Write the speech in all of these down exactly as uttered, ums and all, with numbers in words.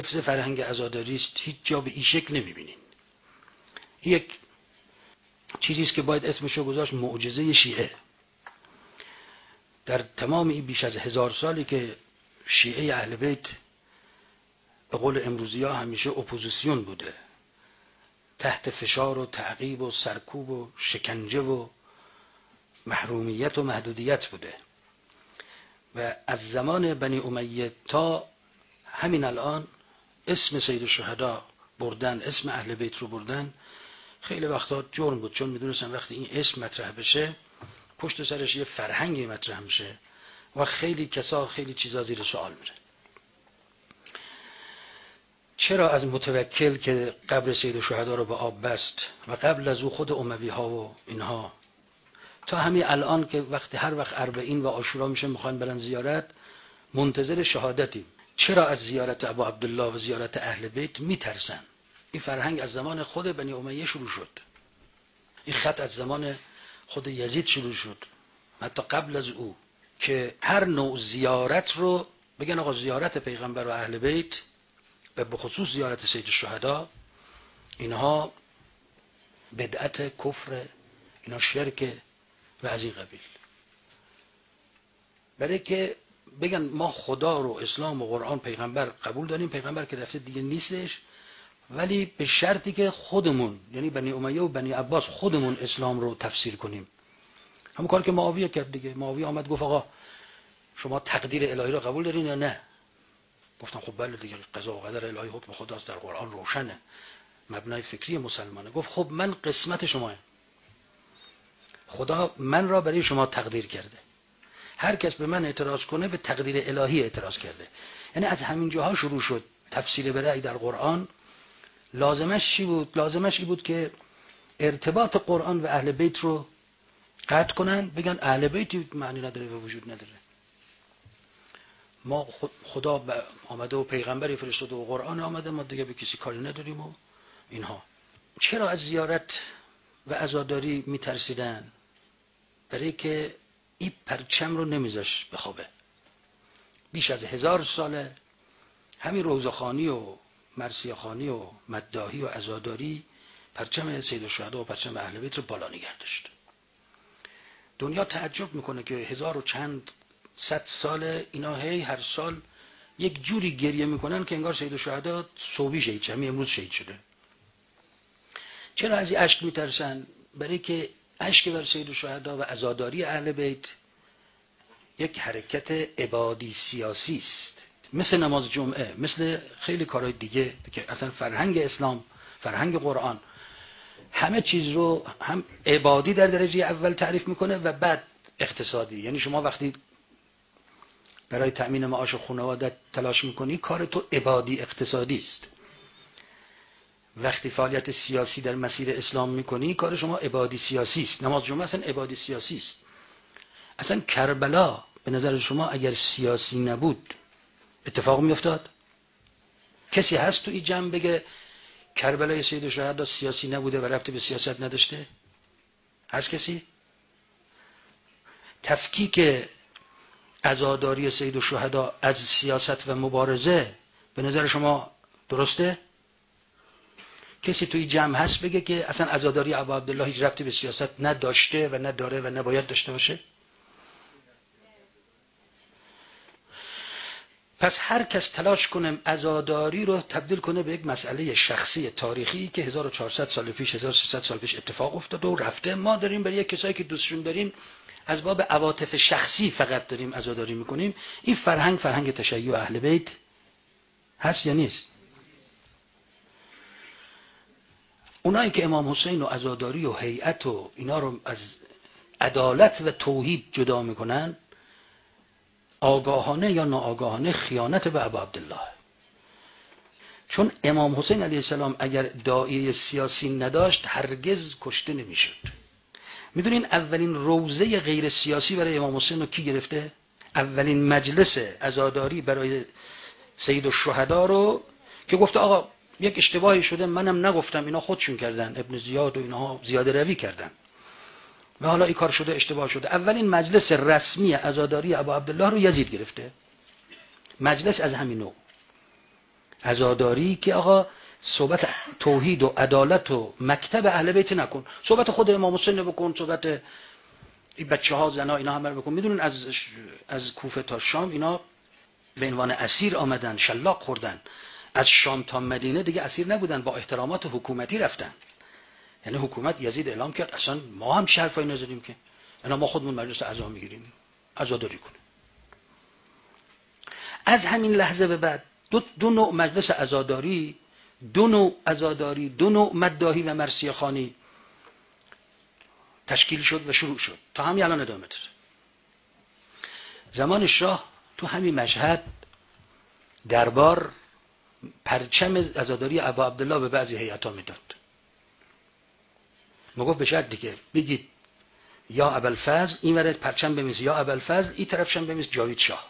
حفظ فرهنگ عزاداری است، هیچ جا به این شکل نمیبینین. یک چیزی است که باید اسمشو گذاشت معجزه شیعه. در تمام این بیش از هزار سالی که شیعه اهل بیت به قول امروزی ها همیشه اپوزیسیون بوده، تحت فشار و تعقیب و سرکوب و شکنجه و محرومیت و محدودیت بوده و از زمان بنی امیه تا همین الان اسم سید الشهدا بردن، اسم اهل بیت رو بردن، خیلی وقتا جرم بود، چون میدونستن وقتی این اسم مطرح بشه پشت سرش یه فرهنگی مطرح میشه و خیلی کسا خیلی چیزا زیر سوال میره. چرا از متوکل که قبر سید الشهدا رو به آب بست و قبل از او خود اموی ها و اینها تا همین الان که وقتی هر وقت اربعین و عاشورا میشه میخوان برن زیارت، منتظر شهادتیم، چرا از زیارت ابو عبدالله و زیارت اهل بیت میترسن؟ این فرهنگ از زمان خود بنی امیه شروع شد، این خط از زمان خود یزید شروع شد، حتی قبل از او، که هر نوع زیارت رو بگن آقا زیارت پیغمبر و اهل بیت و به خصوص زیارت سید الشهدا اینها بدعت، کفر، اینا شرک و از این قبیل. برای که بگن ما خدا رو، اسلام و قرآن، پیغمبر قبول داریم، پیغمبر که رفته دیگه نیستش، ولی به شرطی که خودمون، یعنی بنی امیه و بنی عباس، خودمون اسلام رو تفسیر کنیم. همون کار که معاویه کرد دیگه. معاویه آمد گفت آقا شما تقدیر الهی رو قبول دارین یا نه؟ گفتن خب بله دیگه، قضا و قدر الهی حکم خداست، در قرآن روشنه، مبنای فکری مسلمانه. گفت خب من قسمت شمایم، خدا من را برای شما تقدیر کرده، هر کس به من اعتراض کنه به تقدیر الهی اعتراض کرده. یعنی از همین جاها شروع شد تفسیر به رأی در قرآن. لازمش چی بود؟ لازمش این بود که ارتباط قرآن و اهل بیت رو قطع کنن، بگن اهل بیت معنی نداره و وجود نداره، ما خدا آمده و پیغمبری فرستاده و قرآن آمده، ما دیگه به کسی کاری نداریم و اینها. چرا از زیارت و عزاداری میترسیدن؟ برای که این پرچم رو نمیذاش بخوابه. بیش از هزار ساله همین روضه‌خوانی و مرثیه‌خوانی و مداحی و عزاداری پرچم سید الشهدا و پرچم اهل بیت رو بالا نگه داشت. دنیا تعجب میکنه که هزار و چند صد سال اینا هی هر سال یک جوری گریه میکنن که انگار سید الشهدا صبحی شهید شده، همین امروز شهید شده. چرا از این اشک میترسن؟ برای که اشک بر سید الشهدا و عزاداری اهل بیت یک حرکت عبادی سیاسی است، مثل نماز جمعه، مثل خیلی کارهای دیگه که اصلا فرهنگ اسلام، فرهنگ قرآن همه چیز رو هم عبادی در درجه اول تعریف میکنه و بعد اقتصادی. یعنی شما وقتی برای تأمین معاش خانواده تلاش میکنی، کار تو عبادی اقتصادی است. وقتی فعالیت سیاسی در مسیر اسلام میکنی، کار شما عبادی سیاسی است. نماز جمعه اصلا عبادی سیاسی است. اصلا کربلا به نظر شما اگر سیاسی نبود اتفاق میافتاد؟ کسی هست تو این جمع بگه کربلای سید الشهدا سیاسی نبوده و ربطی به سیاست نداشته؟ هست کسی؟ تفکیک عزاداری سید الشهدا از سیاست و مبارزه به نظر شما درسته؟ کسی توی جمع هست بگه که اصلا عزاداری ابو عبدالله هیچ ربطی به سیاست نداشته و نداره و نباید داشته باشه؟ پس هر کس تلاش کنه عزاداری رو تبدیل کنه به یک مسئله شخصی تاریخی که هزار و چهارصد سال پیش، هزار و سیصد سال پیش اتفاق افتاده و رفته، ما داریم برای یک کسایی که دوستشون داریم از باب عواطف شخصی فقط داریم عزاداری میکنیم. این فرهنگ فرهنگ تشیع اهل بیت هست یا نیست؟ اونایی که امام حسین و عزاداری و هیئت و اینا رو از عدالت و توحید جدا میکنن، آگاهانه یا ناآگاهانه خیانت به ابو عبدالله. چون امام حسین علیه السلام اگر داعیه سیاسی نداشت هرگز کشته نمیشد. میدونین اولین روضه غیر سیاسی برای امام حسین رو کی گرفته؟ اولین مجلس عزاداری برای سید الشهدا رو که گفته آقا یک اشتباهی شده، منم نگفتم، اینا خودشون کردن، ابن زیاد و اینها زیاده روی کردن و حالا این کار شده، اشتباه شده. اولین مجلس رسمی عزاداری ابو عبدالله رو یزید گرفته. مجلس از همین نوع. عزاداری که آقا صحبت توحید و عدالت و مکتب اهل بیت نکن، صحبت خود امام حسین بکن، صحبت این بچه ها زنا اینا همه رو بکن. میدونن از از کوفه تا شام اینا به عنوان اسیر آمدن، شلاق خوردن. از شام تا مدینه دیگه اسیر نبودن، با احترامات حکومتی رفتن. یعنی حکومت یزید اعلام کرد اصلا ما هم شرفایی نذاریم که اینا ما خودمون مجلس عزا میگیریم، عزاداری کنیم. از همین لحظه به بعد دو, دو نوع مجلس عزاداری، دو نوع عزاداری، دو نوع مداحی و مرثیه خوانی تشکیل شد و شروع شد تا همین الان ادامه داره. زمان شاه تو همین مشهد دربار پرچم عزاداری ابا عبدالله به بعضی هیئت‌ها میداد. ما گفت به شرط دیگه بگید یا ابوالفضل این ورد پرچم بمیز، یا ابوالفضل این طرفشم بمیز جاوید شاه.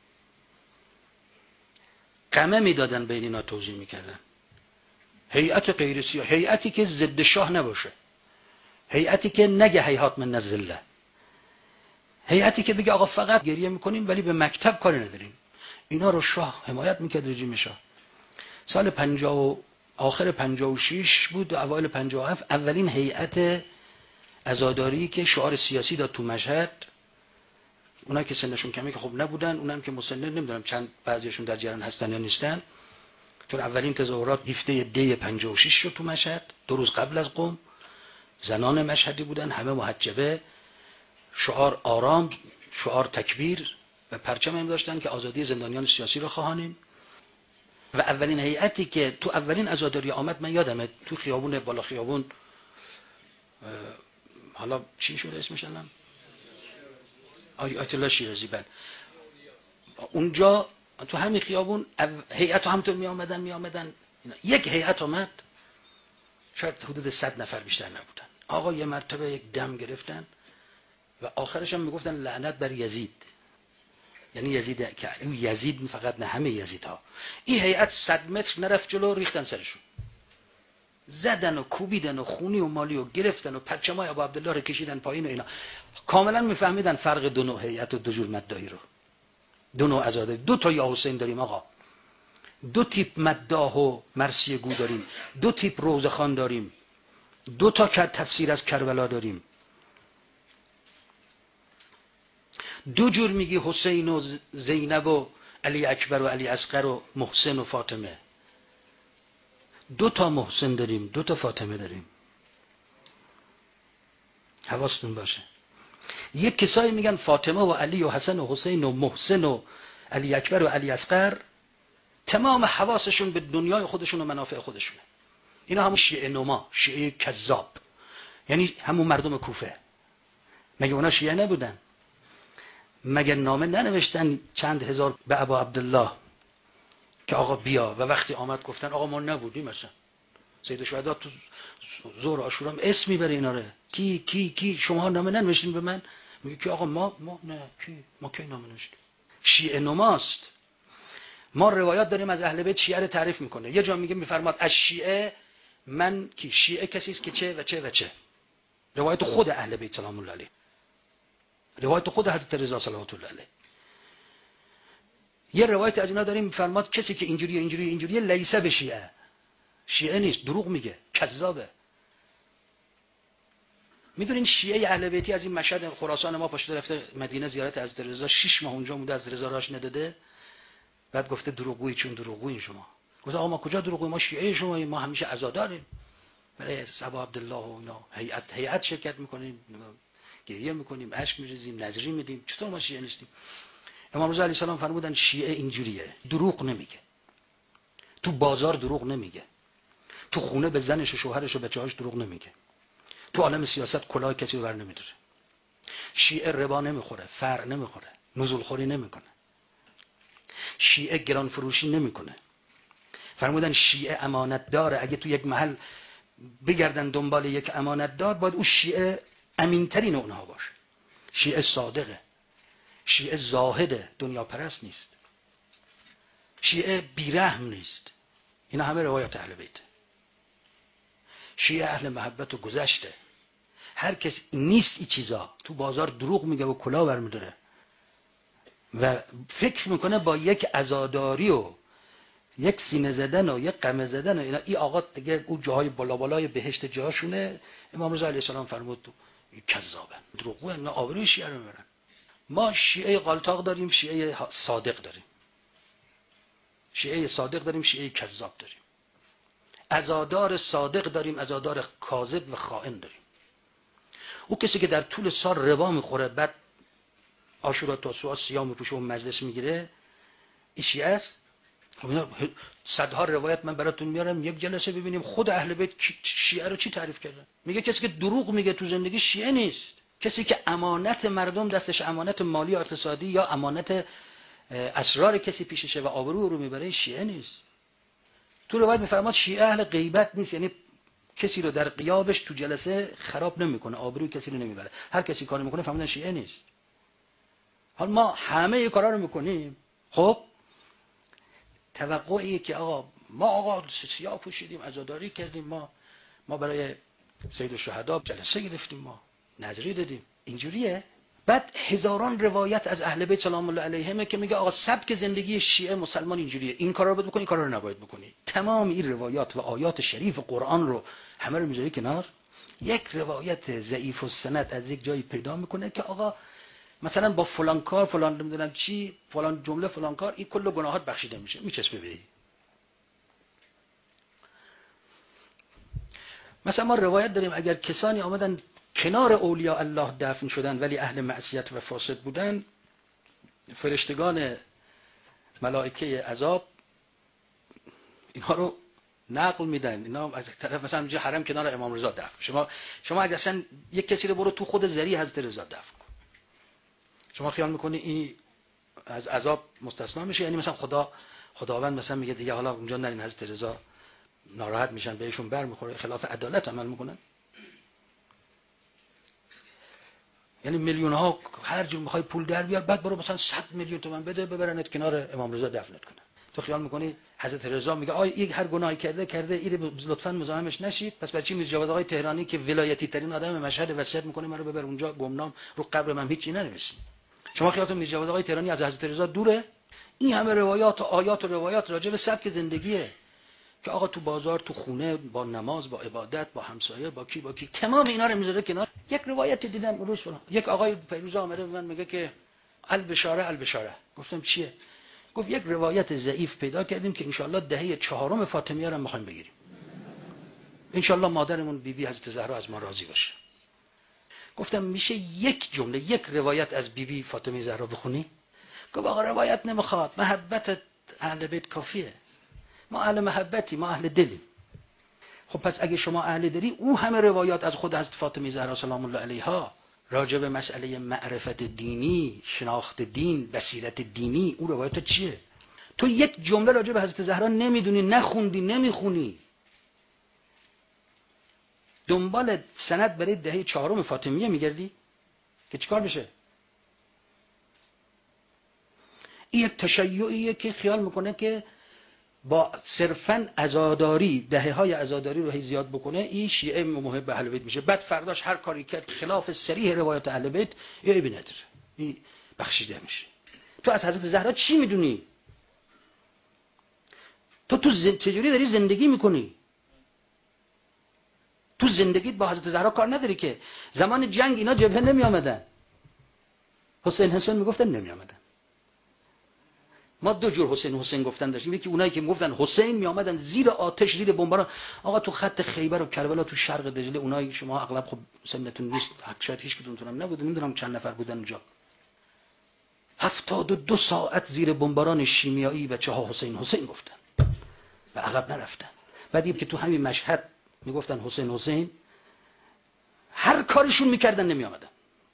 قمه میدادن بین اینا توزیع میکردن. هیئت غیر سیاه، هیئتی که ضد شاه نباشه، هیئتی که نگه هیهات من الذله، هیئتی که بگه آقا فقط گریه میکنیم ولی به مکتب کاری نداریم. اینا رو شاه حمایت میکرد، رژیم شاه. سال پنجاه و آخر پنجاه و شش بود و اوایل پنجاه و هفت اولین هیئت عزاداری که شعار سیاسی داد تو مشهد. اونایی که سنشون کمی که خب نبودن، اونم که مسنن نمیدونم چند بعضیشون در جریان هستن یا نیستن، چون اولین تظاهرات هفده دی پنجاه و شش شد تو مشهد، دو روز قبل از قم. زنان مشهدی بودن، همه محجبه، شعار آرام، شعار تکبیر و پرچم هم داشتن که آزادی زندانیان سیاسی رو خواهانیم. و اولین هیئتی که تو اولین عزاداری آمد من یادمه تو خیابون بالا خیابون، حالا چی شده اسمش الان؟ آیت الله شیرازی. بله اونجا تو همین خیابون هیئت همونطور می آمدن می آمدن یک هیئت آمد شاید حدود صد نفر بیشتر نبودن. آقا یه مرتبه یک دم گرفتن و آخرش هم میگفتن لعنت بر یزید، یعنی یزید که این یزید فقط نه همه یزیدها. این هیئت صد متر نرفت جلو، ریختن سرشون، زدن و کوبیدن و خونی و مالی و گرفتن و پرچمای ابو عبدالله رو کشیدن پایین و اینا. کاملا میفهمیدن فرق دو نوع هیئت و دو جور مداحی رو، دو نوع عزاداری. دو تا یا حسین داریم آقا، دو تیپ مداح و مرثیه گو داریم، دو تیپ روزه خوان داریم، دو تا تفسیر از کربلا داریم. دو جور میگی حسین و زینب و علی اکبر و علی اصغر و محسن و فاطمه. دو تا محسن داریم، دو تا فاطمه داریم. حواستون باشه. یک کسایی میگن فاطمه و علی و حسن و حسین و محسن و علی اکبر و علی اصغر تمام حواسشون به دنیای خودشون و منافع خودشونه. اینا همون شیعه نما، شیعه کذاب، یعنی همون مردم کوفه. مگه اونا شیعه نبودن؟ مگه نامه ننوشتن چند هزار به ابا عبدالله که آقا بیا، و وقتی آمد گفتن آقا ما نبودیم. مثلا سید الشهدا تو ظهر عاشورا اسم میبره اینا رو، کی کی کی شما نامه ننوشتین به من؟ میگه که آقا ما ما نه کی ما کی نامه نوشتیم. شیعه نماست. ما روایات داریم از اهل بیت شیعه رو تعریف میکنه. یه جا میگه میفرماد از شیعه من کی شیعه کسی است که چه و چه و چه. روایت خود اهل بیت سلام الله علیه، روایت خود حضرت رضا صلوات الله علیه. یه روایت از اینا داریم میفرماد کسی که اینجوری اینجوری اینجوری لیسه به شیعه، شیعه نیست، دروغ میگه، کذابه. میدونین شیعه اهل بیتی از این مشهد خراسان ما پاشو رفته مدینه زیارت حضرت رضا، شش ماه اونجا مونده، از رضا راش نداده. بعد گفته دروغگویی، چون دروغگویین شما. گفت آقا ما کجا دروغگوییم، ما شیعه شما، ما همیشه عزاداریم برای ابو عبدالله و اینا، هیئت هیئت شرکت میکنیم، گریه میکنیم، اشک میریزیم، نذری میدیم. چطور ما شیعه نیستیم؟ امام رضا علیه السلام فرمودن شیعه اینجوریه، دروغ نمیگه، تو بازار دروغ نمیگه، تو خونه به زنش و شوهرش و بچه‌هاش دروغ نمیگه، تو عالم سیاست کلاه کسی رو بر نمیداره. شیعه ربا نمیخوره، فرع نمیخوره، نزول خوری نمیکنه، شیعه گران فروشی نمیکنه. فرمودن شیعه امانت داره. اگه تو یک محل بگردن دنبال یک امانت دار، باید اون شیعه امینترین اونها باشه. شیعه صادقه، شیعه زاهده، دنیا پرست نیست، شیعه بیرحم نیست. اینا همه روایات اهل بیت. شیعه اهل محبت و گذشته. هر کس نیست این چیزا، تو بازار دروغ میگه و کلاه برمیداره و فکر میکنه با یک عزاداری و یک سینه زدن و یک قمه زدن و اینا. این آقا دیگه اون جاهای بالا بالای بهشت جاشونه. امام رضا علیه السلام فرمود کذابن، دروغگو، اینا آبروی شیعه رو میبرن. ما شیعه غالطاق داریم، شیعه صادق داریم، شیعه صادق داریم، شیعه کذاب داریم، عزادار صادق داریم، عزادار کاذب و خائن داریم. او کسی که در طول سال ربا میخوره، بعد عاشورا تاسوعا صیام میپوشه و مجلس میگیره، این شیعه است. خب اینا صدها روایت من براتون میارم، یک جلسه ببینیم خود اهل بیت شیعه رو چی تعریف کردن. میگه کسی که دروغ میگه تو زندگی شیعه نیست. کسی که امانت مردم دستش، امانت مالی و اقتصادی یا امانت اسرار کسی پیششه و آبرو رو میبره، شیعه نیست. تو روایت میفرماد شیعه اهل غیبت نیست، یعنی کسی رو در غیابش تو جلسه خراب نمیکنه، آبروی کسی رو نمیبره. هر کسی کاری میکنه فهمیدن شیعه نیست. حالا ما همه این کارا رو میکنیم. خب توقعیه که آقا ما آقا سیاه پوشیدیم، عزاداری کردیم، ما ما برای سید الشهدا جلسه گرفتیم، ما نظری دادیم، اینجوریه. بعد هزاران روایت از اهل بیت سلام الله علیهم که میگه آقا سبک زندگی شیعه مسلمان اینجوریه، این کارا رو باید بکنی، این کارا رو نباید بکنی. تمام این روایات و آیات شریف قرآن رو همه رو میذاری کنار، یک روایت ضعیف السند از یک جایی پیدا میکنه که آقا مثلا با فلان کار فلان نمیدونم چی فلان جمله فلان کار این کل گناهات بخشیده میشه، میچسبه به. مثلا ما روایت داریم اگر کسانی آمدن کنار اولیاء الله دفن شدن ولی اهل معصیت و فاسد بودن، فرشتگان ملائکه عذاب اینها رو نقل میدن، اینا از طرف مثلا اینجا حرم کنار امام رضا دفن. شما شما اگر اصلا یک کسی رو برو تو خود ذری حضرت رضا دفن کن، شما خیال میکنی این از عذاب مستثنا میشه؟ یعنی مثلا خدا خداوند مثلا میگه دیگه حالا اونجا نرین، حضرت رضا ناراحت میشن، بهشون بر میخوره، خلاف عدالت عمل میکنن. یعنی میلیون ها هر جور میخوای پول در بیار، بعد برو مثلا صد میلیون تومان بده ببرنت کنار امام رضا دفنت کنن. تو خیال میکنی حضرت رضا میگه آ یک هر گناهی کرده کرده این لطفاً مزاحمش نشید، پس برای چی میرزا جواد آقای تهرانی که ولایتی ترین آدم مشهد وصیت میکنه من رو ببر اونجا گمنام، رو قبر من هیچی ننوشتین؟ شما خیالتون میرزا جواد آقای تهرانی از حضرت رضا دوره؟ این همه روایات و آیات و روایات راجع به سبک زندگیه که آقا تو بازار، تو خونه، با نماز، با عبادت، با همسایه، با کی با کی، تمام اینا رو میذاره کنار. یک روایت دیدم روز فلان یک آقای فیروز آمده به من میگه که البشاره البشاره. گفتم چیه؟ گفت یک روایت ضعیف پیدا کردیم که انشالله دهه چهارم فاطمیه رو میخوایم بگیریم، انشالله مادرمون بی بی حضرت زهرا از ما راضی باشه. گفتم میشه یک جمله یک روایت از بی بی فاطمه زهرا بخونی؟ گفت آقا روایت نمیخواد، محبت اهل بیت کافیه، ما اهل محبتی، ما اهل دلیم. خب پس اگه شما اهل دلی، او همه روایات از خود حضرت فاطمه زهرا سلام الله علیها راجع به مسئله معرفت دینی، شناخت دین، بصیرت دینی، او روایت چیه؟ تو یک جمله راجع به حضرت زهرا نمیدونی، نخوندی، نمیخونی، دنبال سند برای دهه چهارم فاطمیه میگردی که چیکار بشه؟ این یک تشیعیه که خیال میکنه که با صرفاً عزاداری دهه های عزاداری رو هی زیاد بکنه این شیعه محب اهل بیت میشه، بعد فرداش هر کاری کرد خلاف صریح روایت اهل بیت یه ابی نداره، این بخشیده میشه. تو از حضرت زهرا چی میدونی؟ تو تو زن... چجوری داری زندگی میکنی؟ تو زندگیت با حضرت زهرا کار نداری که. زمان جنگ اینا جبهه نمی آمدن، حسین حسین میگفتن نمی آمدن. ما دو جور حسین حسین گفتن داشتیم، یکی اونایی که میگفتن حسین می آمدن زیر آتش، زیر بمباران. آقا تو خط خیبر و کربلا تو شرق دجله، اونایی شما اغلب خب سنتون نیست، شاید هیچ کدومتون نبود، نمیدونم چند نفر بودن اونجا، هفتاد و دو ساعت زیر بمباران شیمیایی بچه ها حسین حسین گفتن و عقب نرفتن. بعدی که تو همین مشهد میگفتن حسین حسین، هر کارشون میکردن نمی آمدن.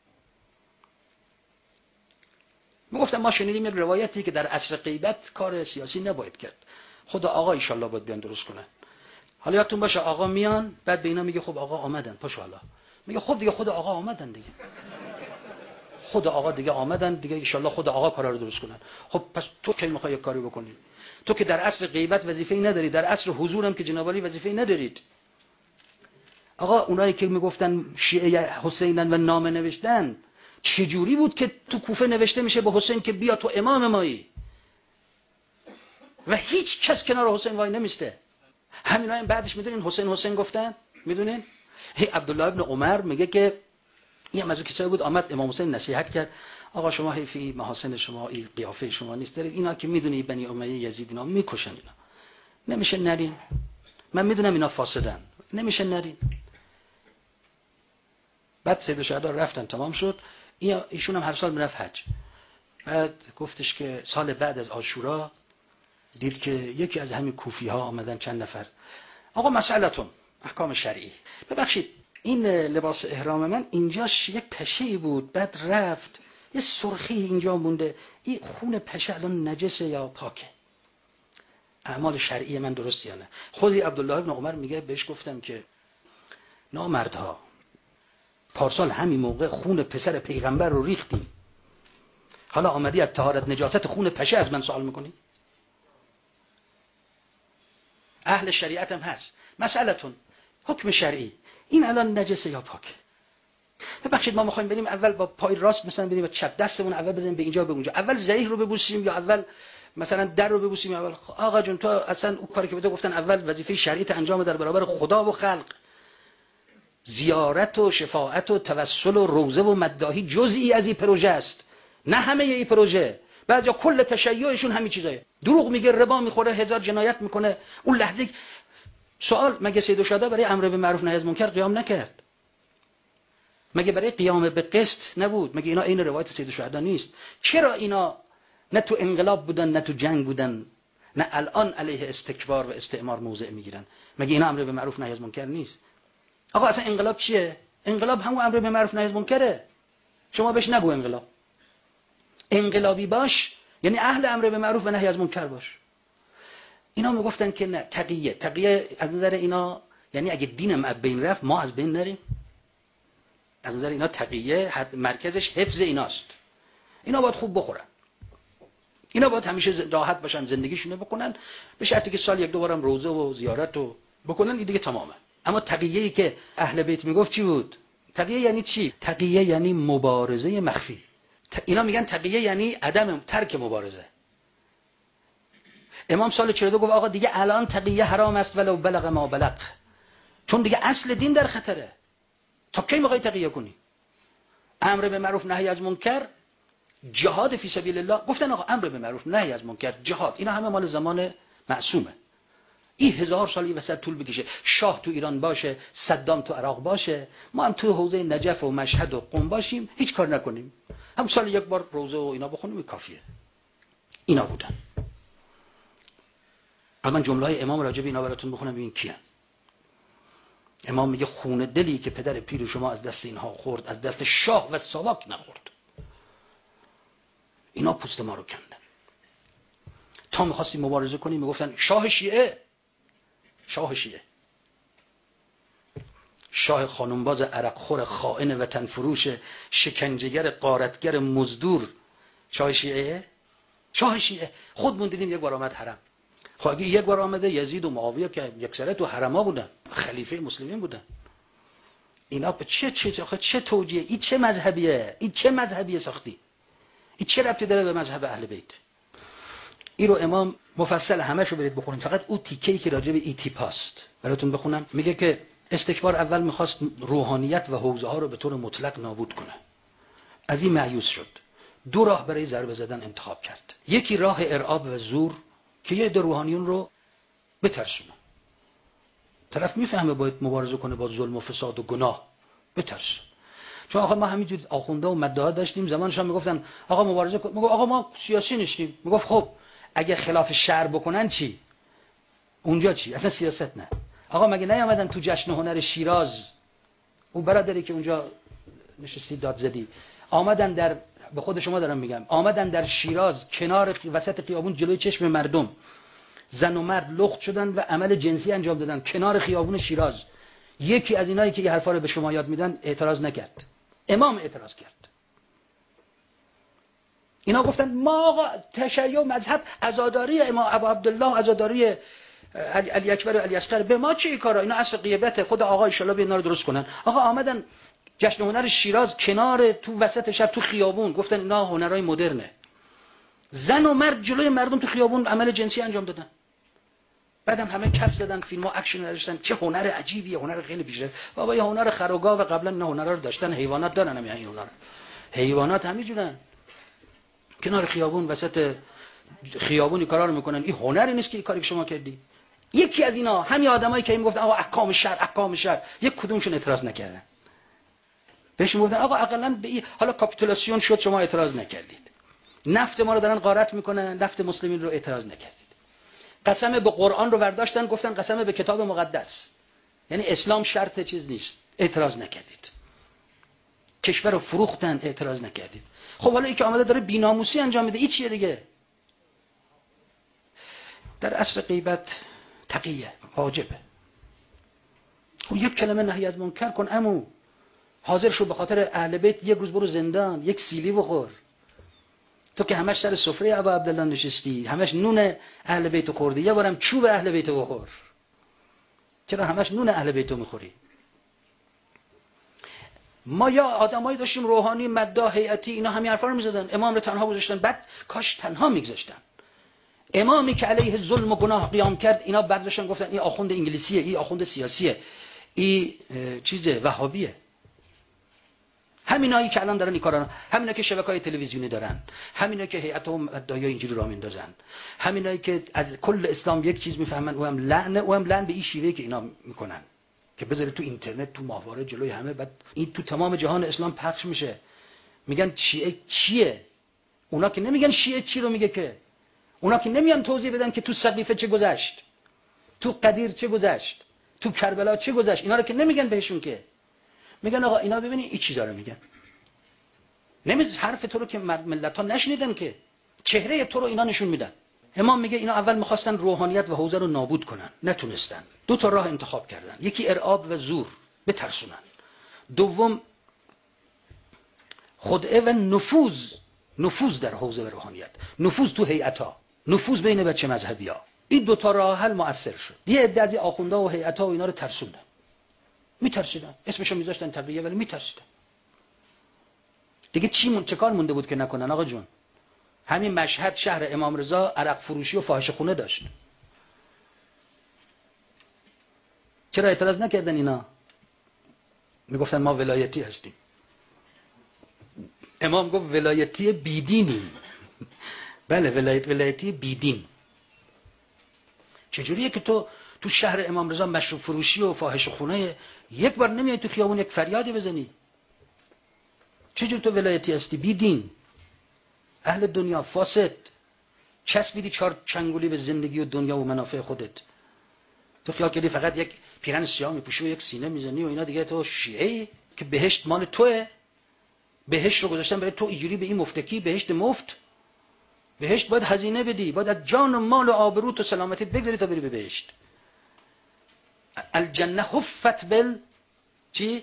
میگفتن ما شنیدیم یک روایتی که در عصر غیبت کار سیاسی نباید کرد، خدا آقا ان شاءالله باید بیان درست کنن. حالا یادتون باشه آقا میان، بعد به اینا میگه خب آقا آمدن، پاشو حالا. میگه خب دیگه خدا آقا آمدن دیگه، خدا آقا دیگه آمدن دیگه، ان شاءالله خدا آقا کارا رو درست کنن. خب پس تو کی میخوای یک کاری بکنی؟ تو که در عصر غیبت وظیفه‌ای نداری، در عصر حضورم که جناب علی وظیفه‌ای ندارید. آقا اونایی که میگفتن شیعه حسینن و نامه نوشتن، چجوری بود که تو کوفه نوشته میشه به حسین که بیا تو امام مایی؟ و هیچ کس کنار حسین وای نمیسته. همینا هم بعدش میدونین حسین حسین گفتن، میدونین هی عبدالله ابن عمر میگه که این هم از اون کسایی بود آمد امام حسین نصیحت کرد آقا شما حیفی محاسن شما این قیافه شما نیست دارید، اینا که میدونی بنی امیه یزید اینا میکشن، اینا نمیشه نرین، من میدونم اینا فاسدن، نمیشه نرین. بعد سید الشهدا رفتن تمام شد، ایشون هم هر سال میرفت حج. بعد گفتش که سال بعد از عاشورا دید که یکی از همین کوفی ها آمدن چند نفر، آقا مسئلتون احکام شرعی، ببخشید این لباس احرام من اینجاش یک پشه‌ای بود بعد رفت یه سرخی اینجا مونده، این خون پشه الان نجسه یا پاکه؟ اعمال شرعی من درست یا نه؟ خودی عبدالله ابن عمر میگه بهش گفتم که نامردها پارسال همین موقع خون پسر پیغمبر رو ریختیم، حالا آمدی از طهارت نجاست خون پشه از من سوال میکنی؟ اهل شریعت هم هست، مسئلتون حکم شرعی این الان نجسه یا پاکه؟ ببخشید ما میخوایم بریم اول با پای راست مثلا بریم با چپ دستمون اول بزنیم به اینجا به اونجا، اول ضعیف رو ببوسیم یا اول مثلا در رو ببوسیم؟ اول آقا جون تو اصلا اون کاری که بده گفتن اول وظیفه شرعیت انجام در برابر خدا و خلق، زیارت و شفاعت و توسل و روزه و مداحی جزئی از این پروژه است، نه همه این پروژه. بعد یا کل تشیعشون همین چیزایه، دروغ میگه، ربا میخوره، هزار جنایت میکنه. اون لحظه سوال مگه سید الشهدا برای امر به معروف نهی از منکر قیام نکرد؟ مگه برای قیام به قسط نبود؟ مگه اینا عین روایت سید الشهدا نیست؟ چرا اینا نه تو انقلاب بودن نه تو جنگ بودن، نه الان علیه استکبار و استعمار موضع میگیرن؟ مگه اینا امر به معروف نهی از منکر نیست؟ آقا اصلا انقلاب چیه؟ انقلاب همون امر به معروف نهی از منکره. شما بهش نگو انقلاب. انقلابی باش یعنی اهل امر به معروف و نهی از منکر باش. اینا میگفتن که نه، تقیه تقیه از نظر اینا یعنی اگه دینم از بین رفت ما از بین نریم. از نظر اینا تقیه مرکزش حفظ ایناست، اینا باید خوب بخورن، اینا باید همیشه راحت باشن، زندگیشونو بکنن، به شرطی که سال یک دو بارم روزه و زیارت رو بکنن، این دیگه تمامه. اما تقیه‌ای که اهل بیت میگفت چی بود؟ تقیه یعنی چی؟ تقیه یعنی مبارزه مخفی. اینا میگن تقیه یعنی عدم ترک مبارزه. امام سال چهل و دو گفت آقا دیگه الان تقیه حرام است ولو بلغ ما بلغ، چون دیگه اصل دین در خطره. تا کی میخوای تقیه کنی؟ امر به معروف نهی از منکر، جهاد فی سبیل الله. گفتن آقا امر به معروف نهی از منکر، جهاد، اینا همه مال زمان معصومه. این هزار سالی وسط طول بکشه، شاه تو ایران باشه، صدام تو عراق باشه، ما هم تو حوزه نجف و مشهد و قم باشیم، هیچ کار نکنیم، هم سال یک بار روزه و اینا بخونیم کافیه. اینا بودن. حالا من جمله های امام راجع به اینا براتون بخونم ببین کیان. امام میگه خون دلی که پدر پیر شما از دست اینها خورد از دست شاه و ساواک نخورد. اینا پوست ما رو کندن. تا می‌خواستیم مبارزه کنیم میگفتن شاه شیعه، شاه شیعه، شاه خانمباز عرقخور خائن وطن فروش شکنجهگر غارتگر مزدور، شاه شیعه، شاه شیعه. خودمون دیدیم یک بار آمد حرم. خب اگه یک بار آمده یزید و معاویه که یکسره تو حرما بودن، خلیفه مسلمین بودن، اینا به چه چه آخه چه توجیه؟ این چه مذهبیه؟ این چه مذهبیه ساختی؟ این چه ربطی داره به مذهب اهل بیت؟ این رو امام مفصل همشو برید بخونید، فقط اون تیکه‌ای که راجع به ای تیپاست براتون بخونم. میگه که استکبار اول میخواست روحانیت و حوزه ها رو به طور مطلق نابود کنه، از این مایوس شد، دو راه برای ضربه زدن انتخاب کرد. یکی راه ارعاب و زور که یه عده روحانیون رو بترسونه. طرف میفهمه باید مبارزه کنه با ظلم و فساد و گناه، بترسونه. چون آقا ما همینجور آخونده و مدعا داشتیم زمانش هم میگفتن آقا مبارزه کن، میگه آقا ما سیاسی نیستیم. میگفت خب اگه خلاف شرع بکنن چی؟ اونجا چی؟ اصلا سیاست نه. آقا مگه نیامدن تو جشن هنر شیراز، اون برادری که اونجا نشستی داد زدی، آمدن در، به خود شما دارم میگم، آمدن در شیراز کنار وسط خیابون جلوی چشم مردم زن و مرد لخت شدن و عمل جنسی انجام دادن کنار خیابون شیراز. یکی از اینایی که این حرفا رو به شما یاد میدن اعتراض نکرد، امام اعتراض کرد. اینا گفتن ما آقا تشیع مذهب عزاداری امام ابو عبدالله، عزاداری علی اکبر و علی اصغر، به ما چه کارا؟ اینا اصل غیبت خود آقا ان شاء الله اینا رو درست کنن. آقا آمدن جشن هنر شیراز کنار تو وسط شب تو خیابون گفتن اینا هنرهای مدرنه. زن و مرد جلوی مردم تو خیابون عمل جنسی انجام دادن، بعدم همه کف زدن، فیلم ها اکشن نذاشتن. چه هنر عجیبیه، هنر خیلی پیشرفت. بابا یه هنر خروگا و قبلا نه هنر رو داشتن، حیوانات دارن هم این هنر. حیوانات همینجورن کنار خیابون، وسط خیابونی کارا رو میکنن. این هنری نیست که این کاری که شما کردی. یکی از اینا همین آدمایی که میگفتن آقا احکام شرع احکام شرع، یک کدومشون اعتراض نکردن. بهش میگفتن آقا اقلا به این حالا کاپیتولاسیون شد شما اعتراض نکردید، نفت ما رو دارن غارت میکنن، نفت مسلمین رو اعتراض نکردید. قسم به قرآن رو برداشتن گفتن قسم به کتاب مقدس، یعنی اسلام شرط چیز نیست، اعتراض نکردید. کشور رو فروختن، اعتراض نکردید. خب حالا این که آمده داره بی‌ناموسی انجام میده، این چیه دیگه؟ در عصر غیبت تقیه واجبه. خب یک کلمه نهی از منکر کن، عمو حاضر شو به خاطر اهل بیت یک روز برو زندان، یک سیلی بخور. تو که همش سر سفره ابا عبدالله نشستی، همش نون اهل بیت خوردی، یه بارم چوب اهل بیت بخور. چرا همش نون اهل بیت میخوری؟ ما یا آدمایی داشتیم روحانی، مداح، هیئتی، اینا همین حرفا رو میزدن، امام رو تنها گذاشتن. بعد کاش تنها میگذاشتن. امامی که علیه ظلم و گناه قیام کرد، اینا برداشتن گفتن این آخوند انگلیسیه، این آخوند سیاسیه، این چیزه وهابیه. همینایی که الان دارن این کارا، همینا که شبکه‌های تلویزیونی دارن، همینا که هیئت و مداحیا اینجوری راه میندازن، همینایی که از کل اسلام یک چیز میفهمن، او هم لعنه، او هم لعن به این شیوهی که اینا میکنن که بذاره تو اینترنت، تو ماهواره، جلوی همه، بعد این تو تمام جهان اسلام پخش میشه. میگن شیعه چیه؟ اونا که نمیگن شیعه چی رو میگه، که اونا که نمیان توضیح بدن که تو سقیفه چه گذشت، تو قدیر چه گذشت، تو کربلا چه گذشت. اینا رو که نمیگن بهشون، که میگن آقا اینا ببینید این چی داره میگن. نمیز حرف تو رو که ملت‌ها نشنیدن، که چهره تو رو اینا نشون میدن. امام میگه اینا اول میخواستن روحانیت و حوزه رو نابود کنن، نتونستن. دو تا راه انتخاب کردن، یکی ارعاب و زور بترسونن، دوم خدعه و نفوذ، نفوذ در حوزه و روحانیت، نفوذ تو هیئت‌ها، نفوذ بین بچه مذهبی‌ها. این دو تا راه حل مؤثر شد. یه عده از آخوندا و هیئت‌ها و اینا رو ترسوندن، میترسیدن، اسمشو میذاشتن تقیه، ولی میترسیدن. دیگه چی مون چه کار مونده بود که نکنن آقا جون؟ همین مشهد شهر امام رضا عرق فروشی و فاحشه خونه داشت. چرا اعتراض نکردن اینا؟ میگفتن ما ولایتی هستیم. امام گفت ولایتی بیدینی. بله ولایت ولایتی بیدین. چجوریه که تو تو شهر امام رضا مشروب فروشی و فاحشه خونه، یک بار نمیای تو خیابون یک فریادی بزنی؟ چجور تو ولایتی هستی؟ بیدین، اهل دنیا، فاسد، چسبیدی چهار چنگولی به زندگی و دنیا و منافع خودت. تو خیال کردی فقط یک پیرن سیاه میپوشی و یک سینه میزنی و اینا دیگه تو شیعه‌ای، که بهشت مال توئه. بهشت رو گذاشتن برای تو، اینجوری به این مفتکی، بهشت مفت. بهشت باید هزینه بدی، باید از جان و مال و آبروت و سلامتیت بگذاری تا بری به بهشت. الجنه حفت بال چی؟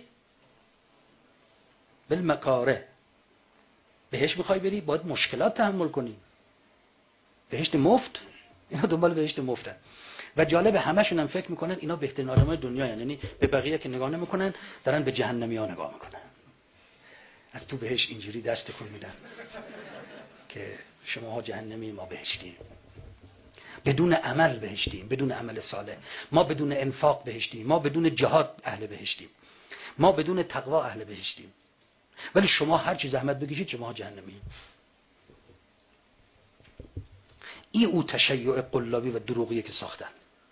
بالمکاره. بهشت میخوای بری باید مشکلات تحمل کنی. بهشت مفت، اینا دنبال بهشت مفتن. و جالب همشون هم فکر میکنن اینا بهترین آدمای دنیا، یعنی به بقیه که نگاه نمیکنن، دارن به جهنمی ها نگاه میکنن. از تو بهشت اینجوری دست تکون میدن که شماها جهنمی، ما بهشتیم. بدون عمل بهشتیم، بدون عمل صالح. ما بدون انفاق بهشتیم، ما بدون جهاد اهل بهشتیم، ما بدون تقوا اهل بهشتیم. ولی شما هر چی زحمت بکشید شما جهنمی. این او تشیع قلابی و دروغیه که ساختن،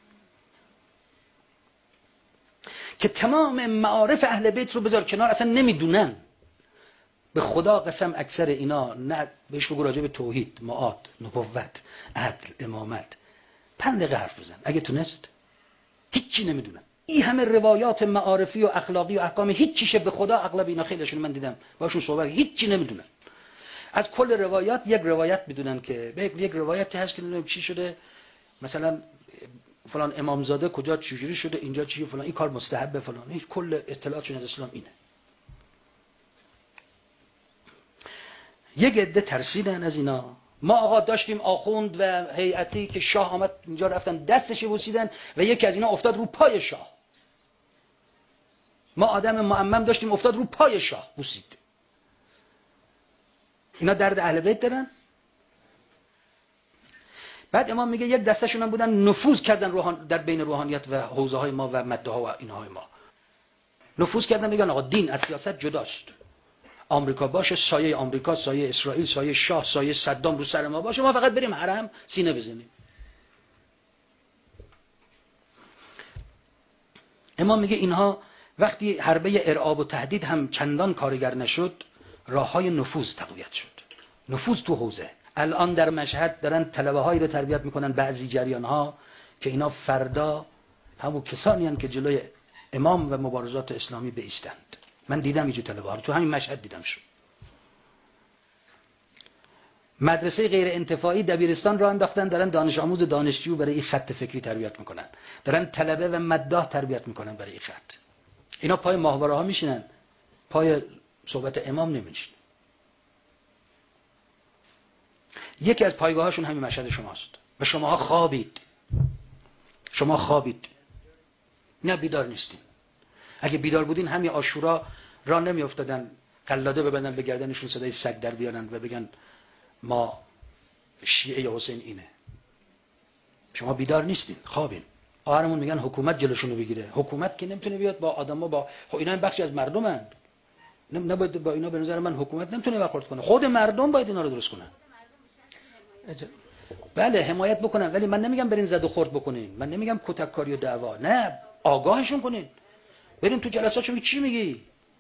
که تمام معارف اهل بیت رو بذار کنار، اصلا نمیدونن. به خدا قسم اکثر اینا نه بهش بگو راجع به توحید، معاد، نبوت، عدل، امامت پنج دقیقه حرف بزن اگه تونست. هیچی نمیدونن. این همه روایات معارفی و اخلاقی و احکام هیچیشه به خدا. اغلب اینا خیلیشون من دیدم باشون صحبت، هیچی نمیدونن. از کل روایات یک روایت میدونن، که یک روایتی هست که نمیدونم چی شده، مثلا فلان امامزاده کجا چجوری شده، اینجا چی فلان، این کار مستحبه فلان. هیچ کل اطلاعاتشون از اسلام اینه. یک عده ترسیدن از اینا. ما آقا داشتیم آخوند و هیئتی که شاه آمد اینجا، رفتن دستش بوسیدن و یکی از اینا افتاد رو پای شاه. ما آدم معمم داشتیم افتاد رو پای شاه بوسید. اینا درد اهل بیت دارن؟ بعد امام میگه یک دسته‌شون هم بودن نفوذ کردن روحان در بین روحانیت و حوزه های ما و مده ها و اینهای ما. نفوذ کردن میگن آقا دین از سیاست جداست. آمریکا باشه، سایه آمریکا، سایه اسرائیل، سایه شاه، سایه صدام رو سر ما باشه، ما فقط بریم حرم سینه بزنیم. امام میگه اینها وقتی حربه ارعاب و تهدید هم چندان کارگر نشد، راههای نفوذ تقویت شد. نفوذ تو حوزه. الان در مشهد دارن طلبه هایی رو تربیت میکنن، بعضی جریان ها که اینا فردا همون کسانی هستند که جلوی امام و مبارزات اسلامی بایستند. من دیدم اینجور طلبه ها رو تو همین مشهد دیدم شد. مدرسه غیر انتفاعی دبیرستان را انداختن، دارن دانش آموز و دانشجو برای این خط فکری تربیت میکنن، دارن طلبه و مداح تربیت میکنن برای این خط. اینا پای ماهواره ها میشینن، پای صحبت امام نمیشینن. یکی از پایگاهاشون همین مشهد شماست و شماها خوابید. شما خوابید، نه بیدار نیستین. اگه بیدار بودین همین عاشورا را نمی افتادن قلاده ببندن به گردنشون صدای سگ در بیارن و بگن ما شیعه حسین اینه. شما بیدار نیستین، خوابین. آهرمون میگن حکومت جلوشونو بگیره. حکومت که نمیتونه بیاد با آدما، با خب اینا هم بخشی از مردمن. نباید با اینا به نظر من حکومت نمیتونه برخورد کنه. خود مردم باید اینا رو درست کنن. بله حمایت بکنن، ولی من نمیگم برین زد و خورد بکنین، من نمیگم کتک کاری و دعوا، نه، آگاهشون کنین. برین تو جلساتشون چی میگی؟